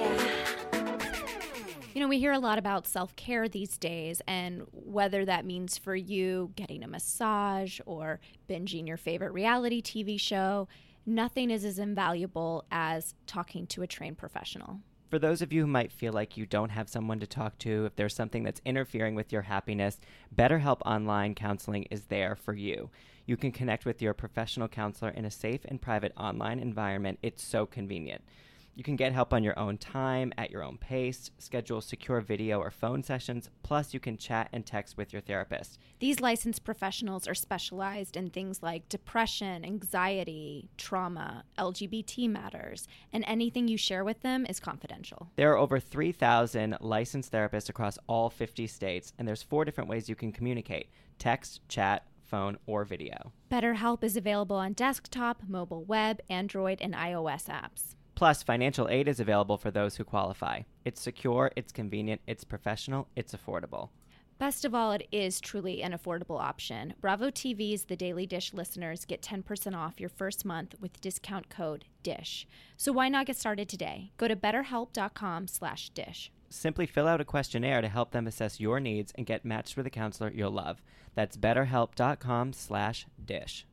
You know, we hear a lot about self-care these days, and whether that means for you getting a massage or binging your favorite reality T V show, nothing is as invaluable as talking to a trained professional. For those of you who might feel like you don't have someone to talk to, if there's something that's interfering with your happiness, BetterHelp Online Counseling is there for you. You can connect with your professional counselor in a safe and private online environment. It's so convenient. You can get help on your own time, at your own pace, schedule secure video or phone sessions, plus you can chat and text with your therapist. These licensed professionals are specialized in things like depression, anxiety, trauma, L G B T matters, and anything you share with them is confidential. There are over three thousand licensed therapists across all fifty states, and there's four different ways you can communicate: text, chat, phone, or video. BetterHelp is available on desktop, mobile web, Android, and iOS apps. Plus, financial aid is available for those who qualify. It's secure, it's convenient, it's professional, it's affordable. Best of all, it is truly an affordable option. Bravo T V's The Daily Dish listeners get ten percent off your first month with discount code DISH. So why not get started today? Go to betterhelp.com slash dish. Simply fill out a questionnaire to help them assess your needs and get matched with a counselor you'll love. That's betterhelp.com slash dish.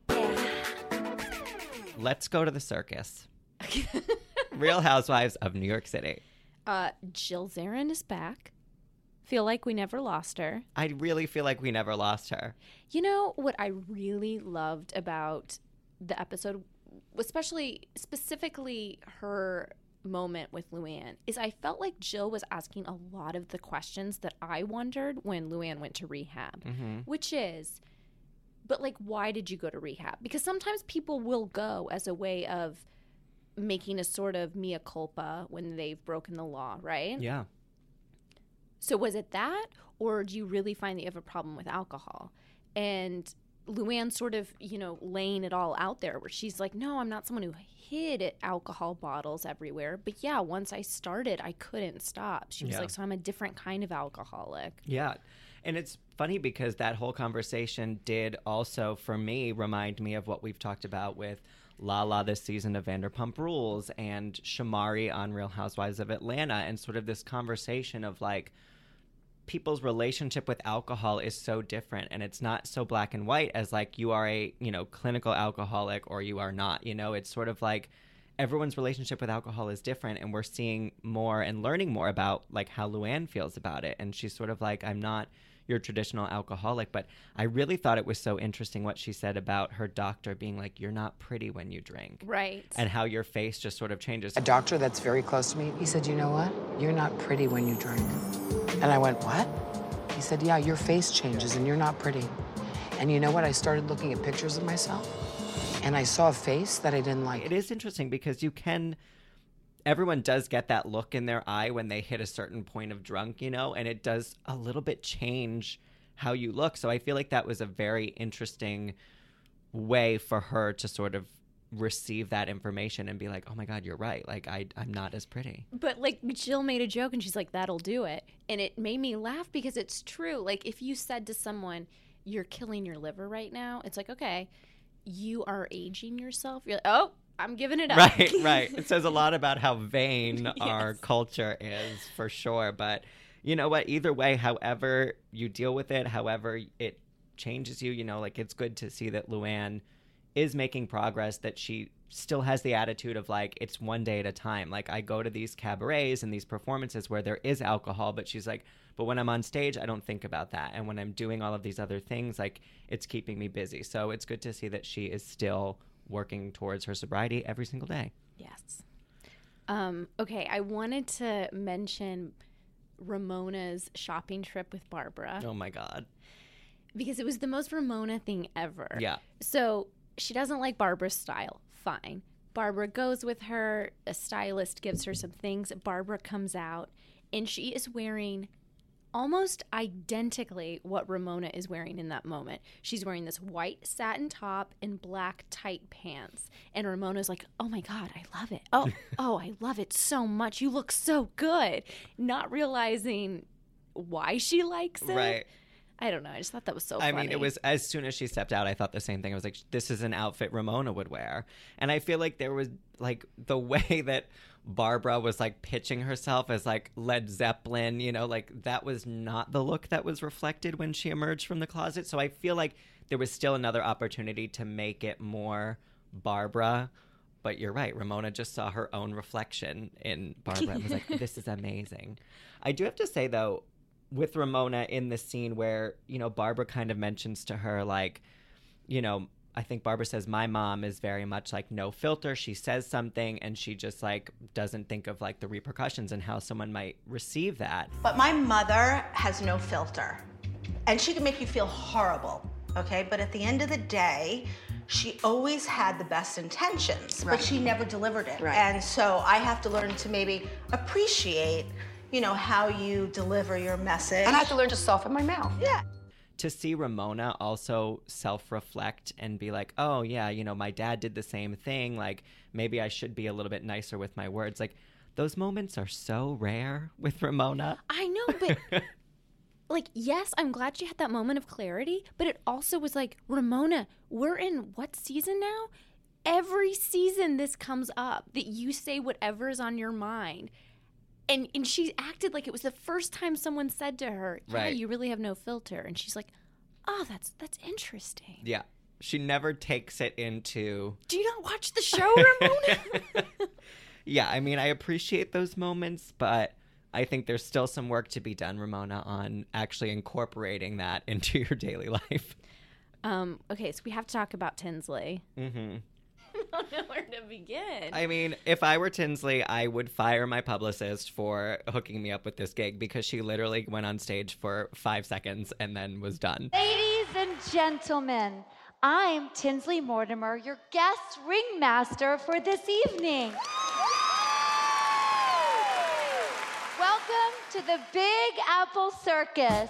Let's go to the circus. Real Housewives of New York City. Uh, Jill Zarin is back. Feel like we never lost her. I really feel like we never lost her. You know what I really loved about the episode, especially specifically her moment with Luann, is I felt like Jill was asking a lot of the questions that I wondered when Luann went to rehab, Mm-hmm. which is, but like, why did you go to rehab? Because sometimes people will go as a way of making a sort of mea culpa when they've broken the law, right? Yeah. So was it that, or do you really find that you have a problem with alcohol? And Luann sort of, you know, laying it all out there where she's like, no, I'm not someone who hid alcohol bottles everywhere. But yeah, once I started, I couldn't stop. She was Yeah. like, so I'm a different kind of alcoholic. Yeah. And it's funny because that whole conversation did also, for me, remind me of what we've talked about with Lala this season of Vanderpump Rules and Shamari on Real Housewives of Atlanta, and sort of this conversation of like people's relationship with alcohol is so different, and it's not so black and white as like you are a, you know, clinical alcoholic or you are not, you know. It's sort of like everyone's relationship with alcohol is different, and we're seeing more and learning more about like how Luann feels about it. And she's sort of like, I'm not your traditional alcoholic. But I really thought it was so interesting what she said about her doctor being like, you're not pretty when you drink. Right. And how your face just sort of changes. A doctor that's very close to me, he said, you know what? You're not pretty when you drink. And I went, what? He said, yeah, your face changes and you're not pretty. And you know what? I started looking at pictures of myself and I saw a face that I didn't like. It is interesting because you can... Everyone does get that look in their eye when they hit a certain point of drunk, you know, and it does a little bit change how you look. So I feel like that was a very interesting way for her to sort of receive that information and be like, oh my God, you're right. Like, I, I'm not as pretty. But like Jill made a joke and she's like, that'll do it. And it made me laugh because it's true. Like if you said to someone, you're killing your liver right now, it's like, okay, you are aging yourself. You're like, oh, I'm giving it up. Right, right. It says a lot about how vain Yes. our culture is, for sure. But you know what? Either way, however you deal with it, however it changes you, you know, like it's good to see that Luann is making progress, that she still has the attitude of like, it's one day at a time. Like I go to these cabarets and these performances where there is alcohol, but she's like, but when I'm on stage, I don't think about that. And when I'm doing all of these other things, like it's keeping me busy. So it's good to see that she is still working towards her sobriety every single day. Yes. Um, okay, I wanted to mention Ramona's shopping trip with Barbara. Oh my God. Because it was the most Ramona thing ever. Yeah. So she doesn't like Barbara's style. Fine. Barbara goes with her. A stylist gives her some things. Barbara comes out, and she is wearing almost identically what Ramona is wearing in that moment. She's wearing this white satin top and black tight pants. And Ramona's like, oh my God, I love it. Oh, oh, I love it so much. You look so good. Not realizing why she likes it. Right. I don't know. I just thought that was so I funny. mean, it was as soon as she stepped out, I thought the same thing. I was like, this is an outfit Ramona would wear. And I feel like there was like the way that Barbara was like pitching herself as like Led Zeppelin, you know, like that was not the look that was reflected when she emerged from the closet. So I feel like there was still another opportunity to make it more Barbara. But you're right. Ramona just saw her own reflection in Barbara and was like, this is amazing. I do have to say, though, with Ramona in the scene where, you know, Barbara kind of mentions to her, like, you know, I think Barbara says, my mom is very much like no filter. She says something and she just like doesn't think of like the repercussions and how someone might receive that. But my mother has no filter. And she can make you feel horrible, okay? But at the end of the day, she always had the best intentions, Right. but she never delivered it. Right. And so I have to learn to maybe appreciate, you know, how you deliver your message. And I have to learn to soften my mouth. Yeah. To see Ramona also self-reflect and be like, oh, yeah, you know, my dad did the same thing. Like, maybe I should be a little bit nicer with my words. Like, those moments are so rare with Ramona. I know, but like, yes, I'm glad she had that moment of clarity, but it also was like, Ramona, we're in what season now? Every season this comes up, that you say whatever is on your mind. And and she acted like it was the first time someone said to her, yeah, Right. you really have no filter. And she's like, oh, that's that's interesting. Yeah. She never takes it into... Do you not watch the show, Ramona? Yeah, I mean, I appreciate those moments, but I think there's still some work to be done, Ramona, on actually incorporating that into your daily life. um, okay, so we have to talk about Tinsley. Mm-hmm. I don't know where to begin. I mean, if I were Tinsley, I would fire my publicist for hooking me up with this gig because she literally went on stage for five seconds and then was done. Ladies and gentlemen, I'm Tinsley Mortimer, your guest ringmaster for this evening. Welcome to the Big Apple Circus.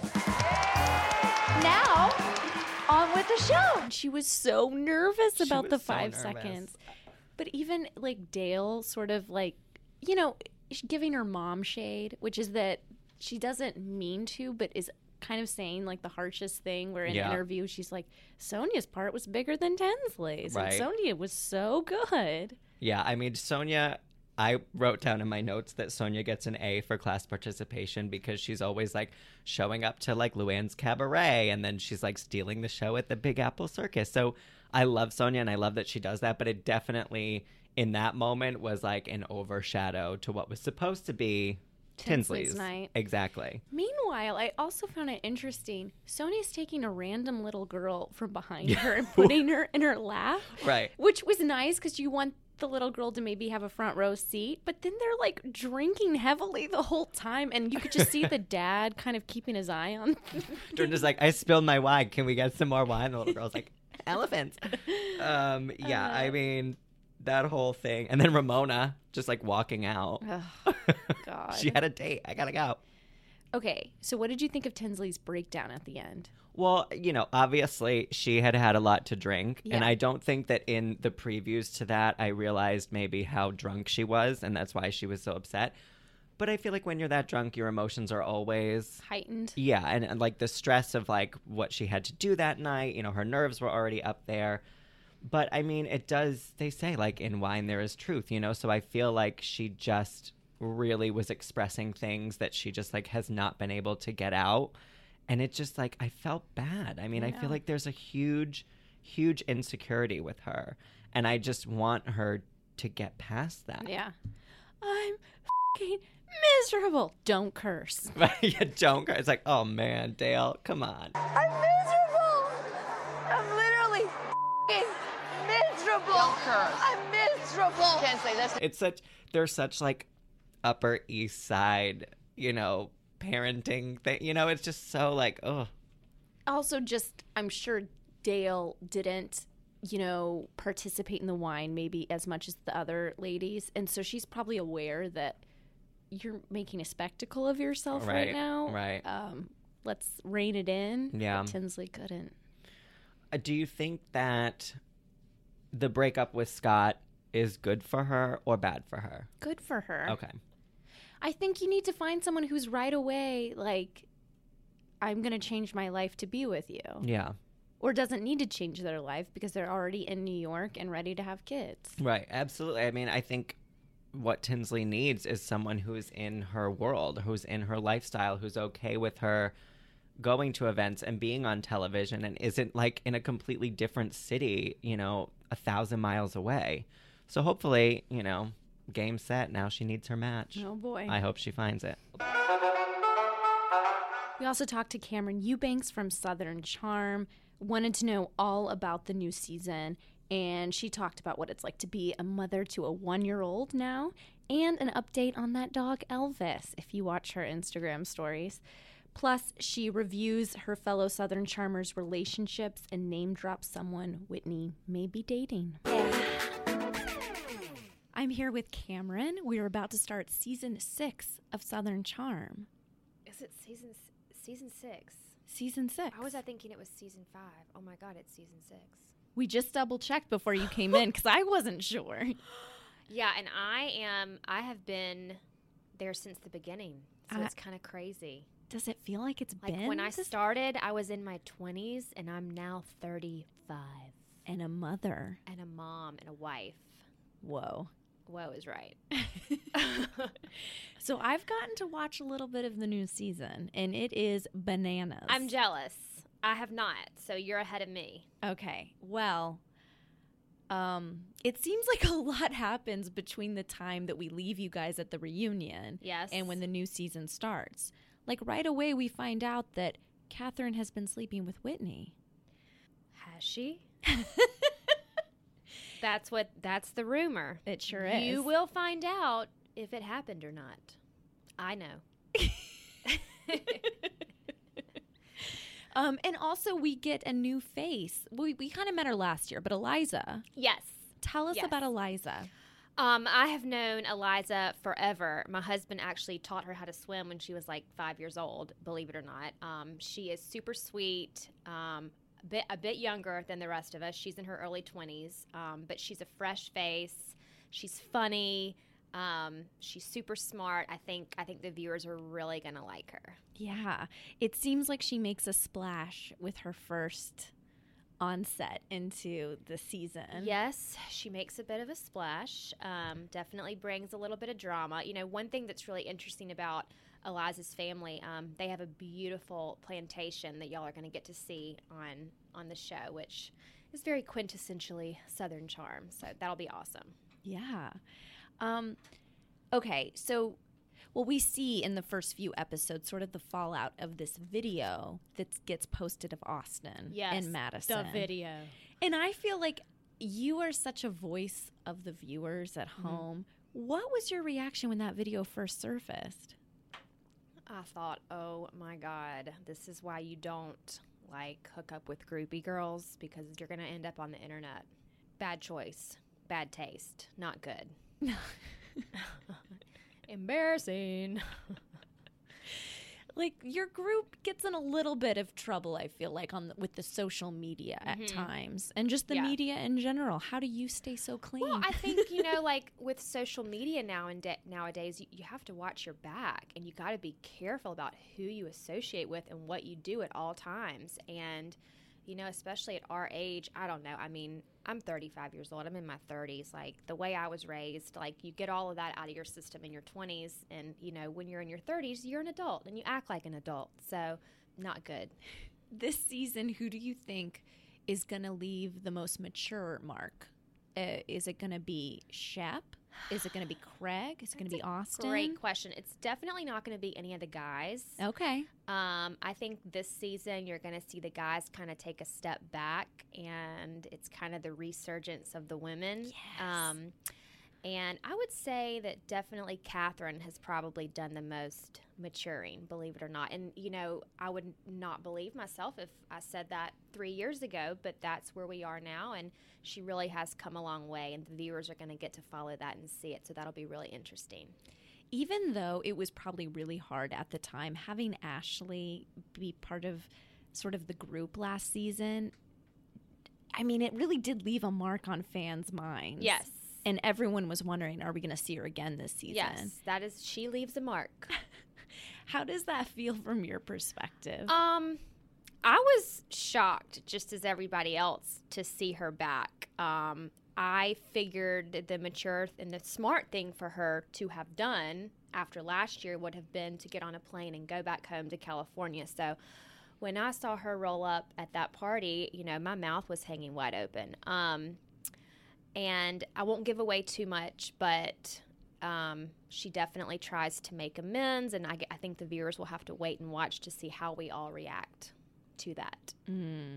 Now, on with the show. And she was so nervous She about was the so five nervous. seconds. But even like Dale sort of like, you know, giving her mom shade, which is that she doesn't mean to, but is kind of saying like the harshest thing where in Yeah. an interview she's like, Sonia's part was bigger than Tinsley's. Right. And Sonia was so good. Yeah, I mean, Sonia, I wrote down in my notes that Sonia gets an A for class participation because she's always like showing up to like Luann's Cabaret and then she's like stealing the show at the Big Apple Circus. So I love Sonia and I love that she does that, but it definitely in that moment was like an overshadow to what was supposed to be Tinsley's Tinsley's night. Exactly. Meanwhile, I also found it interesting. Sonia's taking a random little girl from behind Yeah. her and putting her in her lap. Right. Which was nice because you want the little girl to maybe have a front row seat, but then they're like drinking heavily the whole time, and you could just see the dad kind of keeping his eye on. Jordan's like, I spilled my wine. Can we get some more wine? The little girl's like, elephants. Um, yeah, I mean, that whole thing. And then Ramona just like walking out. Oh, God. She had a date. I gotta go. Okay, so what did you think of Tinsley's breakdown at the end? Well, you know, obviously she had had a lot to drink. Yeah. And I don't think that in the previews to that, I realized maybe how drunk she was. And that's why she was so upset. But I feel like when you're that drunk, your emotions are always heightened. Yeah. And, and like the stress of like what she had to do that night, you know, her nerves were already up there. But I mean, it does, they say like in wine, there is truth, you know? So I feel like she just really was expressing things that she just like has not been able to get out. And it just like, I felt bad. I mean, I I, feel know. like there's a huge, huge insecurity with her. And I just want her to get past that. Yeah. I'm fucking miserable. Don't curse. Yeah, don't. It's like, oh man, Dale, come on. I'm miserable. I'm literally f***ing miserable. I'm miserable. Tinsley, this It's such they're such like Upper East Side, you know, parenting thing. You know, it's just so like, oh. Also, just I'm sure Dale didn't, you know, participate in the wine maybe as much as the other ladies, and so she's probably aware that you're making a spectacle of yourself right, Right, now. right. Um, let's rein it in. Yeah. But Tinsley couldn't. Uh, Do you think that the breakup with Scott is good for her or bad for her? Good for her. Okay. I think you need to find someone who's right away like, I'm going to change my life to be with you. Yeah. Or doesn't need to change their life because they're already in New York and ready to have kids. Right. Absolutely. I mean, I think what Tinsley needs is someone who's in her world, who's in her lifestyle, who's okay with her going to events and being on television and isn't like in a completely different city, you know, a thousand miles away. So hopefully, you know, game set. Now she needs her match. Oh, boy. I hope she finds it. We also talked to Cameron Eubanks from Southern Charm, wanted to know all about the new season, and she talked about what it's like to be a mother to a one-year-old now, and an update on that dog Elvis, if you watch her Instagram stories. Plus, she reviews her fellow Southern Charmers' relationships and name-drops someone Whitney may be dating. I'm here with Cameron. We're about to start season six of Southern Charm. Is it season season six? Season six. How was I thinking it was season five? Oh my God, it's season six. We just double checked before you came in because I wasn't sure. Yeah, and I am. I have been there since the beginning, so Uh, it's kind of crazy. Does it feel like it's Like been when I this- started, I was in my twenties, and I'm now thirty-five, and a mother and a mom and a wife. Whoa. Whoa is right. So I've gotten to watch a little bit of the new season, and it is bananas. I'm jealous. I have not, so you're ahead of me. Okay. Well, um, it seems like a lot happens between the time that we leave you guys at the reunion Yes. and when the new season starts. Like right away, we find out that Catherine has been sleeping with Whitney. Has she? That's what. That's the rumor. It sure is. You will find out if it happened or not. I know. Um, and also we get a new face. We we kind of met her last year, but Eliza. Yes. Tell us Yes. about Eliza. Um, I have known Eliza forever. My husband actually taught her how to swim when she was like five years old, believe it or not. Um, she is super sweet, um, a bit, a bit younger than the rest of us. She's in her early twenties, um, but she's a fresh face. She's funny. Um, she's super smart. I think I think the viewers are really going to like her. Yeah. It seems like she makes a splash with her first onset into the season. Yes, she makes a bit of a splash. Um, definitely brings a little bit of drama. You know, one thing that's really interesting about Eliza's family, um, they have a beautiful plantation that y'all are going to get to see on on the show, which is very quintessentially Southern Charm. So that'll be awesome. Yeah. Um, okay, so well, we see in the first few episodes sort of the fallout of this video that gets posted of Austin Yes, and Madison. the video. And I feel like you are such a voice of the viewers at Mm-hmm. home. What was your reaction when that video first surfaced? I thought, oh my God, this is why you don't like hook up with groupie girls, because you're going to end up on the internet. Bad choice, bad taste, not good. Embarrassing. Like your group gets in a little bit of trouble, I feel like, on the, with the social media at Mhm. times, and just the Yeah. media in general. How do you stay so clean? Well, I think, you know, like with social media now and da- nowadays, you, you have to watch your back, and you got to be careful about who you associate with and what you do at all times. And, you know, especially at our age, I don't know. I mean, I'm thirty-five years old. I'm in my thirties. Like the way I was raised, like you get all of that out of your system in your twenties. And, you know, when you're in your thirties, you're an adult and you act like an adult. So not good. This season, who do you think is going to leave the most mature mark? Uh, is it going to be Shep? Is it going to be Craig? Is it going to be Austin? Great question. It's definitely not going to be any of the guys. Okay. Um, I think this season you're going to see the guys kind of take a step back, and it's kind of the resurgence of the women. Yes. Um, and I would say that definitely Catherine has probably done the most maturing, believe it or not. And, you know, I would not believe myself if I said that three years ago, but that's where we are now. And she really has come a long way, and the viewers are going to get to follow that and see it. So that'll be really interesting. Even though it was probably really hard at the time, having Ashley be part of sort of the group last season, I mean, it really did leave a mark on fans' minds. Yes. And everyone was wondering, are we going to see her again this season? Yes, that is, she leaves a mark. How does that feel from your perspective? Um, I was shocked, just as everybody else, to see her back. Um, I figured that the mature and the smart thing for her to have done after last year would have been to get on a plane and go back home to California. So when I saw her roll up at that party, you know, my mouth was hanging wide open. Um, and I won't give away too much, but um, she definitely tries to make amends, and I, I think the viewers will have to wait and watch to see how we all react to that. Mm.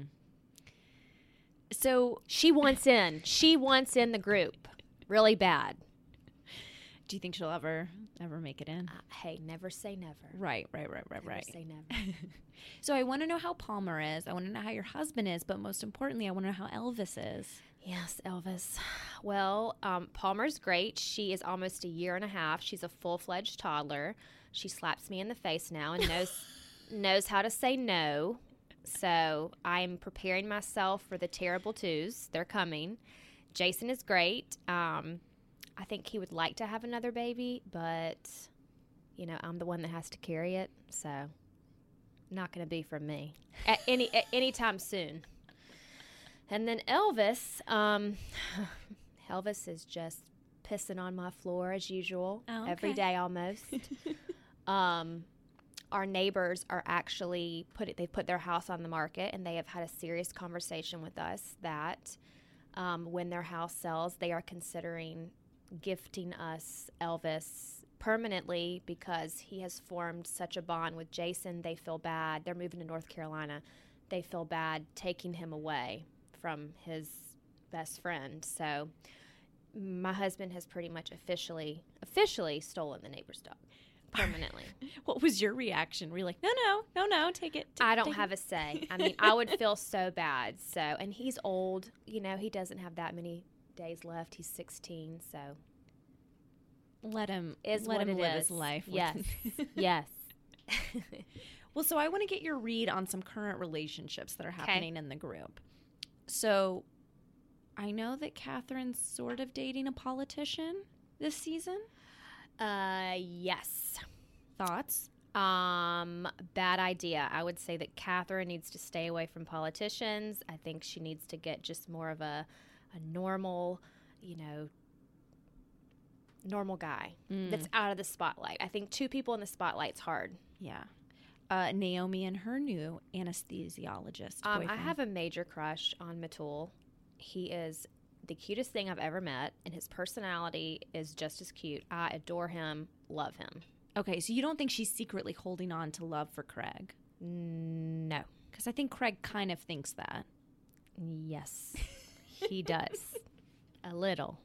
So she wants in. She wants in the group really bad. Do you think she'll ever ever make it in? Uh, hey, never say never. Right, right, right, right, never right. say never. So I want to know how Palmer is. I want to know how your husband is, but most importantly, I want to know how Elvis is. Yes, Elvis. Well, um, Palmer's great. She is almost a year and a half. She's a full-fledged toddler. She slaps me in the face now and knows knows how to say no. So I'm preparing myself for the terrible twos. They're coming. Jason is great. Um, I think he would like to have another baby, but, you know, I'm the one that has to carry it. So not going to be from me at any at any time soon. And then Elvis, um, Elvis is just pissing on my floor as usual, Oh, okay. every day almost. um, our neighbors are actually put it, they've put their house on the market, and they have had a serious conversation with us that um, when their house sells, they are considering gifting us Elvis permanently because he has formed such a bond with Jason. They feel bad. They're moving to North Carolina. They feel bad taking him away from his best friend. So my husband has pretty much officially officially stolen the neighbor's dog permanently. What was your reaction? Were you like, no, no, no, no, take it. T- I don't take have it. a say. I mean, I would feel so bad. So, and he's old. You know, he doesn't have that many days left. He's sixteen, so Let him is let what him it live is. his life. with- Yes, yes. Well, so I want to get your read on some current relationships that are happening in the group. So I know that Catherine's sort of dating a politician this season. Uh, yes. Thoughts? Um, bad idea. I would say that Catherine needs to stay away from politicians. I think she needs to get just more of a, a normal, you know, normal guy Mm. that's out of the spotlight. I think two people in the spotlight's hard. Yeah. Uh, Naomi and her new anesthesiologist Um, I boyfriend. have a major crush on Matul. He is the cutest thing I've ever met, and his personality is just as cute. I adore him, love him. Okay, so you don't think she's secretly holding on to love for Craig? No. Because I think Craig kind of thinks that. Yes, he does. A little.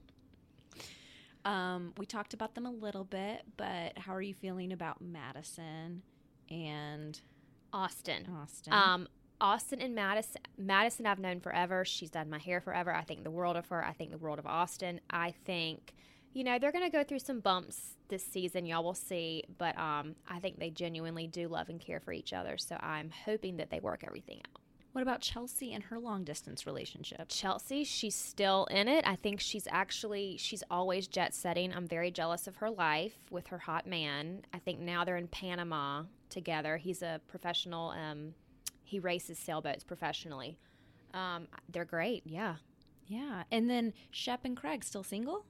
Um, we talked about them a little bit, but how are you feeling about Madison and Austin? Austin. Um, Austin and Madison. Madison I've known forever. She's done my hair forever. I think the world of her. I think the world of Austin. I think, you know, they're going to go through some bumps this season. Y'all will see. But um, I think they genuinely do love and care for each other. So I'm hoping that they work everything out. What about Chelsea and her long-distance relationship? Chelsea, she's still in it. I think she's actually, she's always jet-setting. I'm very jealous of her life with her hot man. I think now they're in Panama together. He's a professional, um, he races sailboats professionally. Um, they're great, yeah. Yeah. And then Shep and Craig still single?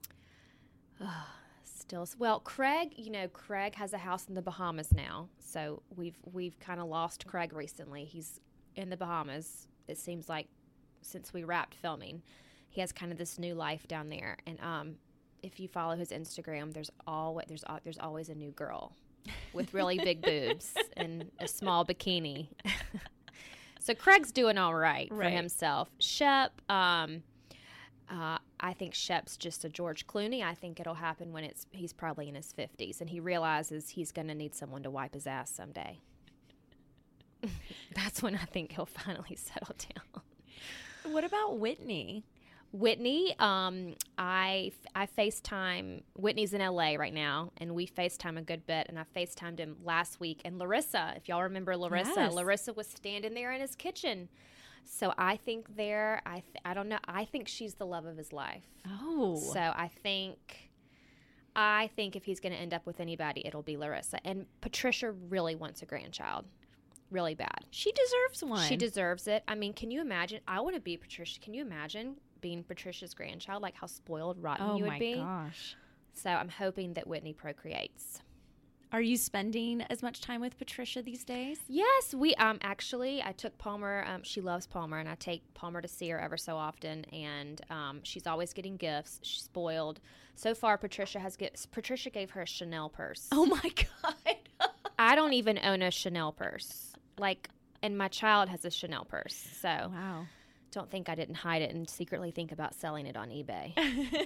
Still, well, Craig, you know, Craig has a house in the Bahamas now. So we've, we've kind of lost Craig recently. He's in the Bahamas, it seems like, since we wrapped filming. He has kind of this new life down there. And um, if you follow his Instagram, there's always there's al- there's always a new girl with really big boobs and a small bikini. So Craig's doing all right, Right. for himself. Shep, um, uh, I think Shep's just a George Clooney. I think it'll happen when it's he's probably in his fifties and he realizes he's going to need someone to wipe his ass someday. That's when I think he'll finally settle down. What about Whitney? Whitney, um, I, I FaceTime, Whitney's in L A right now, and we FaceTime a good bit, and I FaceTimed him last week. And Larissa, if y'all remember Larissa, Yes. Larissa was standing there in his kitchen. So I think there, I, th- I don't know, I think she's the love of his life. Oh. So I think, I think if he's going to end up with anybody, it'll be Larissa. And Patricia really wants a grandchild. Really bad. She deserves one. She deserves it. I mean, can you imagine? I want to be Patricia. Can you imagine being Patricia's grandchild? Like how spoiled rotten Oh you would my be. gosh. So I'm hoping that Whitney procreates. Are you spending as much time with Patricia these days? Yes, we um actually I took Palmer. Um, she loves Palmer, and I take Palmer to see her ever so often. And um, she's always getting gifts. She's spoiled. So far, Patricia has get Patricia gave her a Chanel purse. Oh my god. I don't even own a Chanel purse. Like, and my child has a Chanel purse. So Wow. don't think I didn't hide it and secretly think about selling it on eBay.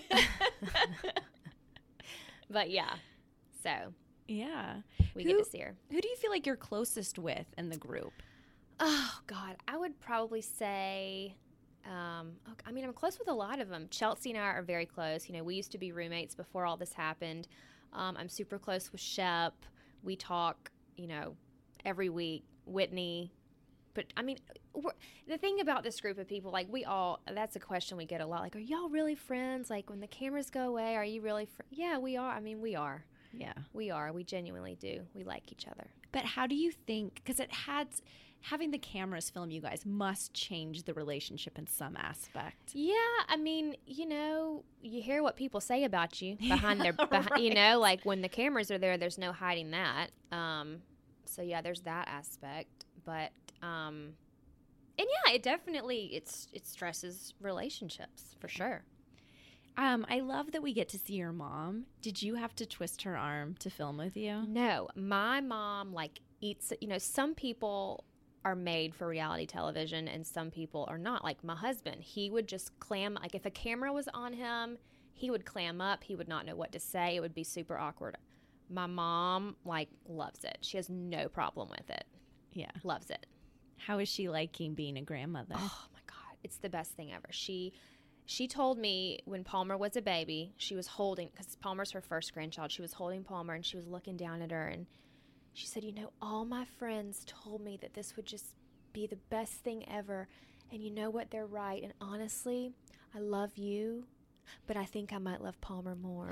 But yeah, so Yeah. we Who- get to see her. Who do you feel like you're closest with in the group? Oh God, I would probably say, um, ok- I mean, I'm close with a lot of them. Chelsea and I are very close. You know, we used to be roommates before all this happened. Um, I'm super close with Shep. We talk, you know, every week. Whitney, but I mean, we're, the thing about this group of people, like we all, that's a question we get a lot. Like, are y'all really friends? Like, when the cameras go away, are you really fr-? Yeah, we are. I mean, we are. Yeah. We are. We genuinely do. We like each other. But how do you think, because it had, having the cameras film you guys must change the relationship in some aspect. Yeah, I mean, you know, you hear what people say about you behind their, Yeah, behind, you right. know, like when the cameras are there, there's no hiding that. Um, so yeah, there's that aspect, but um, and yeah, it definitely it's it stresses relationships for sure. Um, I love that we get to see your mom. Did you have to twist her arm to film with you? No, my mom like eats. You know, some people are made for reality television, and some people are not. Like my husband, he would just clam. Like if a camera was on him, he would clam up. He would not know what to say. It would be super awkward. My mom, like, loves it. She has no problem with it. Yeah. Loves it. How is she liking being a grandmother? Oh, my God. It's the best thing ever. She she told me when Palmer was a baby, she was holding, because Palmer's her first grandchild, she was holding Palmer, and she was looking down at her, and she said, you know, all my friends told me that this would just be the best thing ever, and you know what? They're right. And honestly, I love you, but I think I might love Palmer more.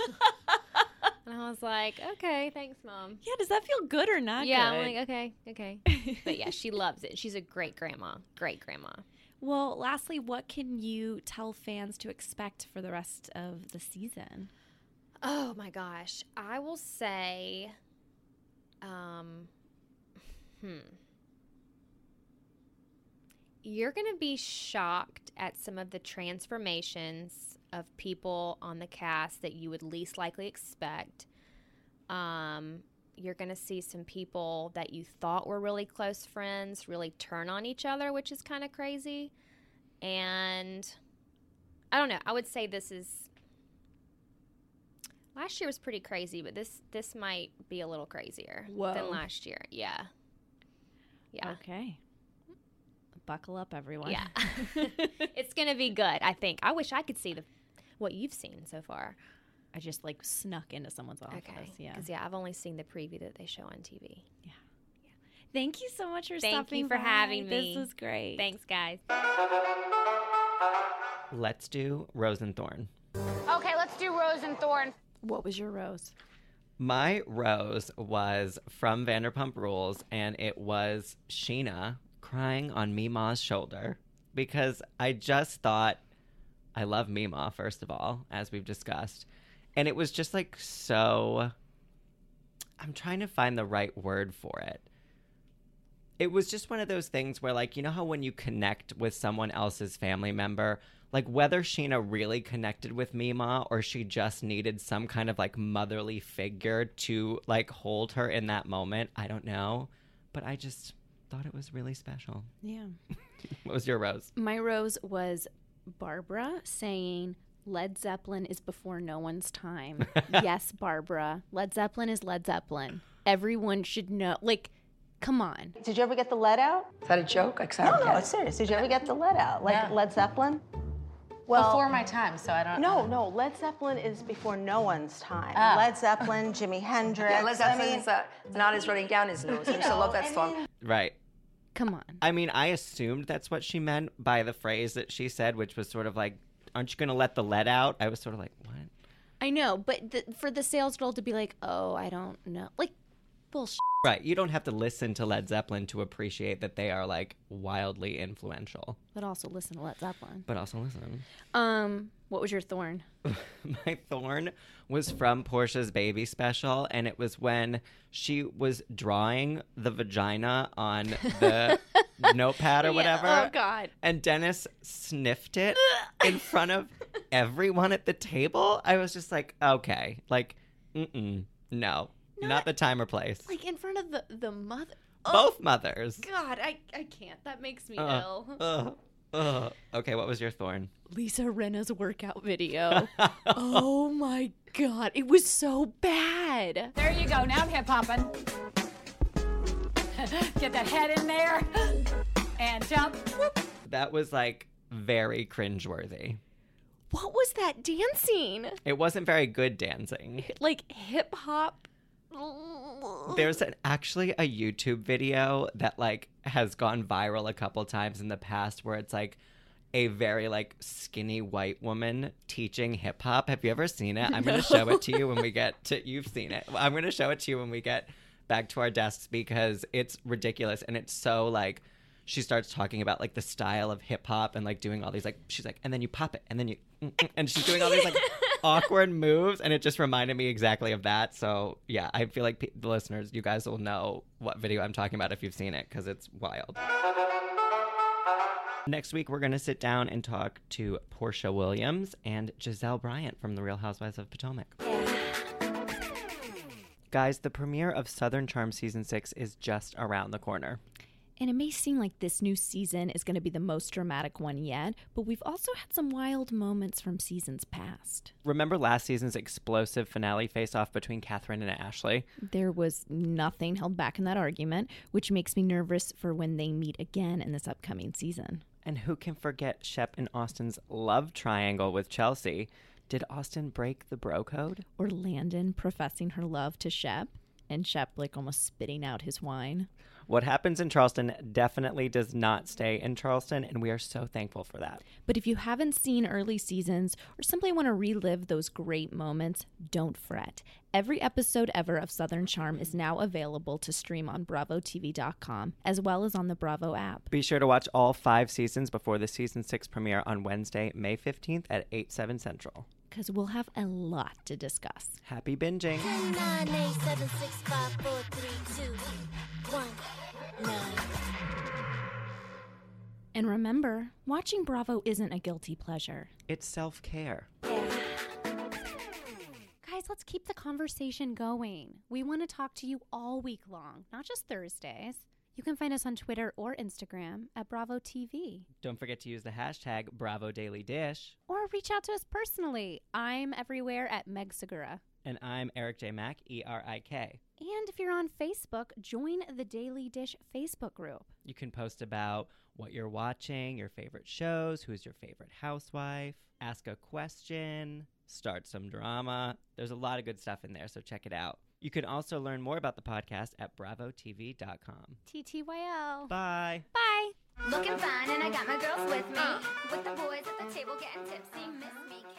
And I was like, okay, thanks, Mom. Yeah, does that feel good or not Yeah, good? I'm like, okay, okay. But yeah, she loves it. She's a great grandma. Great grandma. Well, lastly, what can you tell fans to expect for the rest of the season? Oh my gosh. I will say, um, hmm. You're going to be shocked at some of the transformations of people on the cast that you would least likely expect. Um, you're going to see some people that you thought were really close friends really turn on each other, which is kind of crazy. And I don't know. I would say this is last year was pretty crazy, but this this might be a little crazier Whoa. than last year. Yeah. Yeah. Okay. Buckle up, everyone. Yeah. It's going to be good, I think. I wish I could see the what you've seen so far. I just like snuck into someone's office. Okay. Yeah. Because, yeah, I've only seen the preview that they show on T V. Yeah. Thank you so much for Thank stopping you for by. having me. This was great. Thanks, guys. Let's do Rose and Thorn. Okay, let's do Rose and Thorn. What was your rose? My rose was from Vanderpump Rules, and it was Sheena crying on Mima's shoulder because I just thought, I love Mima, first of all, as we've discussed. And it was just like so, I'm trying to find the right word for it. It was just one of those things where, like, you know how when you connect with someone else's family member, like whether Sheena really connected with Mima or she just needed some kind of like motherly figure to like hold her in that moment, I don't know. But I just thought it was really special. Yeah. What was your rose? My rose was Barbara saying Led Zeppelin is before no one's time. Yes, Barbara. Led Zeppelin is Led Zeppelin. Everyone should know. Like, come on. Did you ever get the lead out? Is that a joke? I No, no, it's serious. Did you ever get the lead out? Like Yeah. Led Zeppelin? Well, Before my time, so I don't No, no, Led Zeppelin is before no one's time. Ah. Led Zeppelin, Jimi Hendrix. Yeah, Led I mean, Zeppelin's uh, not as running down his nose. I used to love that song. Right. Come on. I mean, I assumed that's what she meant by the phrase that she said, which was sort of like, aren't you going to let the lead out? I was sort of like, what? I know, but the, for the sales girl to be like, oh, I don't know. Like, bullshit. Right. You don't have to listen to Led Zeppelin to appreciate that they are like wildly influential. But also listen to Led Zeppelin. But also listen. Um, what was your thorn? My thorn was from Portia's baby special, and it was when she was drawing the vagina on the notepad or Yeah, whatever. oh, God. And Dennis sniffed it in front of everyone at the table. I was just like, okay, like, mm-mm, no, not, not the time or place. Like in front of the, the mother. Both mothers. God, I, I can't. That makes me Uh, ill. uh, uh. Okay, what was your thorn? Lisa Rinna's workout video. Oh my God. It was so bad. There you go. Now hip hopping. Get that head in there and jump. Whoop. That was like very cringeworthy. What was that dancing? It wasn't very good dancing. Like hip hop. There's an, actually a YouTube video that like has gone viral a couple times in the past where it's like a very like skinny white woman teaching hip hop. Have you ever seen it? I'm No. going to show it to you when we get to, you've seen it. I'm going to show it to you when we get back to our desks because it's ridiculous. And it's so like, she starts talking about like the style of hip hop and like doing all these like, she's like, and then you pop it and then you, and she's doing all these like awkward moves. And it just reminded me exactly of that. So yeah, I feel like pe- the listeners, you guys will know what video I'm talking about if you've seen it because it's wild. Next week, we're going to sit down and talk to Portia Williams and Giselle Bryant from The Real Housewives of Potomac. Guys, the premiere of Southern Charm Season six is just around the corner. And it may seem like this new season is going to be the most dramatic one yet, but we've also had some wild moments from seasons past. Remember last season's explosive finale face-off between Catherine and Ashley? There was nothing held back in that argument, which makes me nervous for when they meet again in this upcoming season. And who can forget Shep and Austin's love triangle with Chelsea? Did Austin break the bro code? Or Landon professing her love to Shep, and Shep like almost spitting out his wine. What happens in Charleston definitely does not stay in Charleston, and we are so thankful for that. But if you haven't seen early seasons or simply want to relive those great moments, don't fret. Every episode ever of Southern Charm is now available to stream on bravo T V dot com, as well as on the Bravo app. Be sure to watch all five seasons before the season six premiere on Wednesday, May fifteenth at eight, seven Central. Because we'll have a lot to discuss. Happy binging. ten, nine, eight, seven, six, five, four, three, two, one, nine. And remember, watching Bravo isn't a guilty pleasure. It's self-care. Guys, let's keep the conversation going. We want to talk to you all week long, not just Thursdays. You can find us on Twitter or Instagram at Bravo T V. Don't forget to use the hashtag Bravo Daily Dish. Or reach out to us personally. I'm everywhere at Meg Segura. And I'm Eric J. Mack, E R I K. And if you're on Facebook, join the Daily Dish Facebook group. You can post about what you're watching, your favorite shows, who's your favorite housewife, ask a question, start some drama. There's a lot of good stuff in there, so check it out. You can also learn more about the podcast at bravo T V dot com. T T Y L. Bye. Bye. Looking fine, and I got my girls with me. With the boys at the table getting tipsy. Miss me.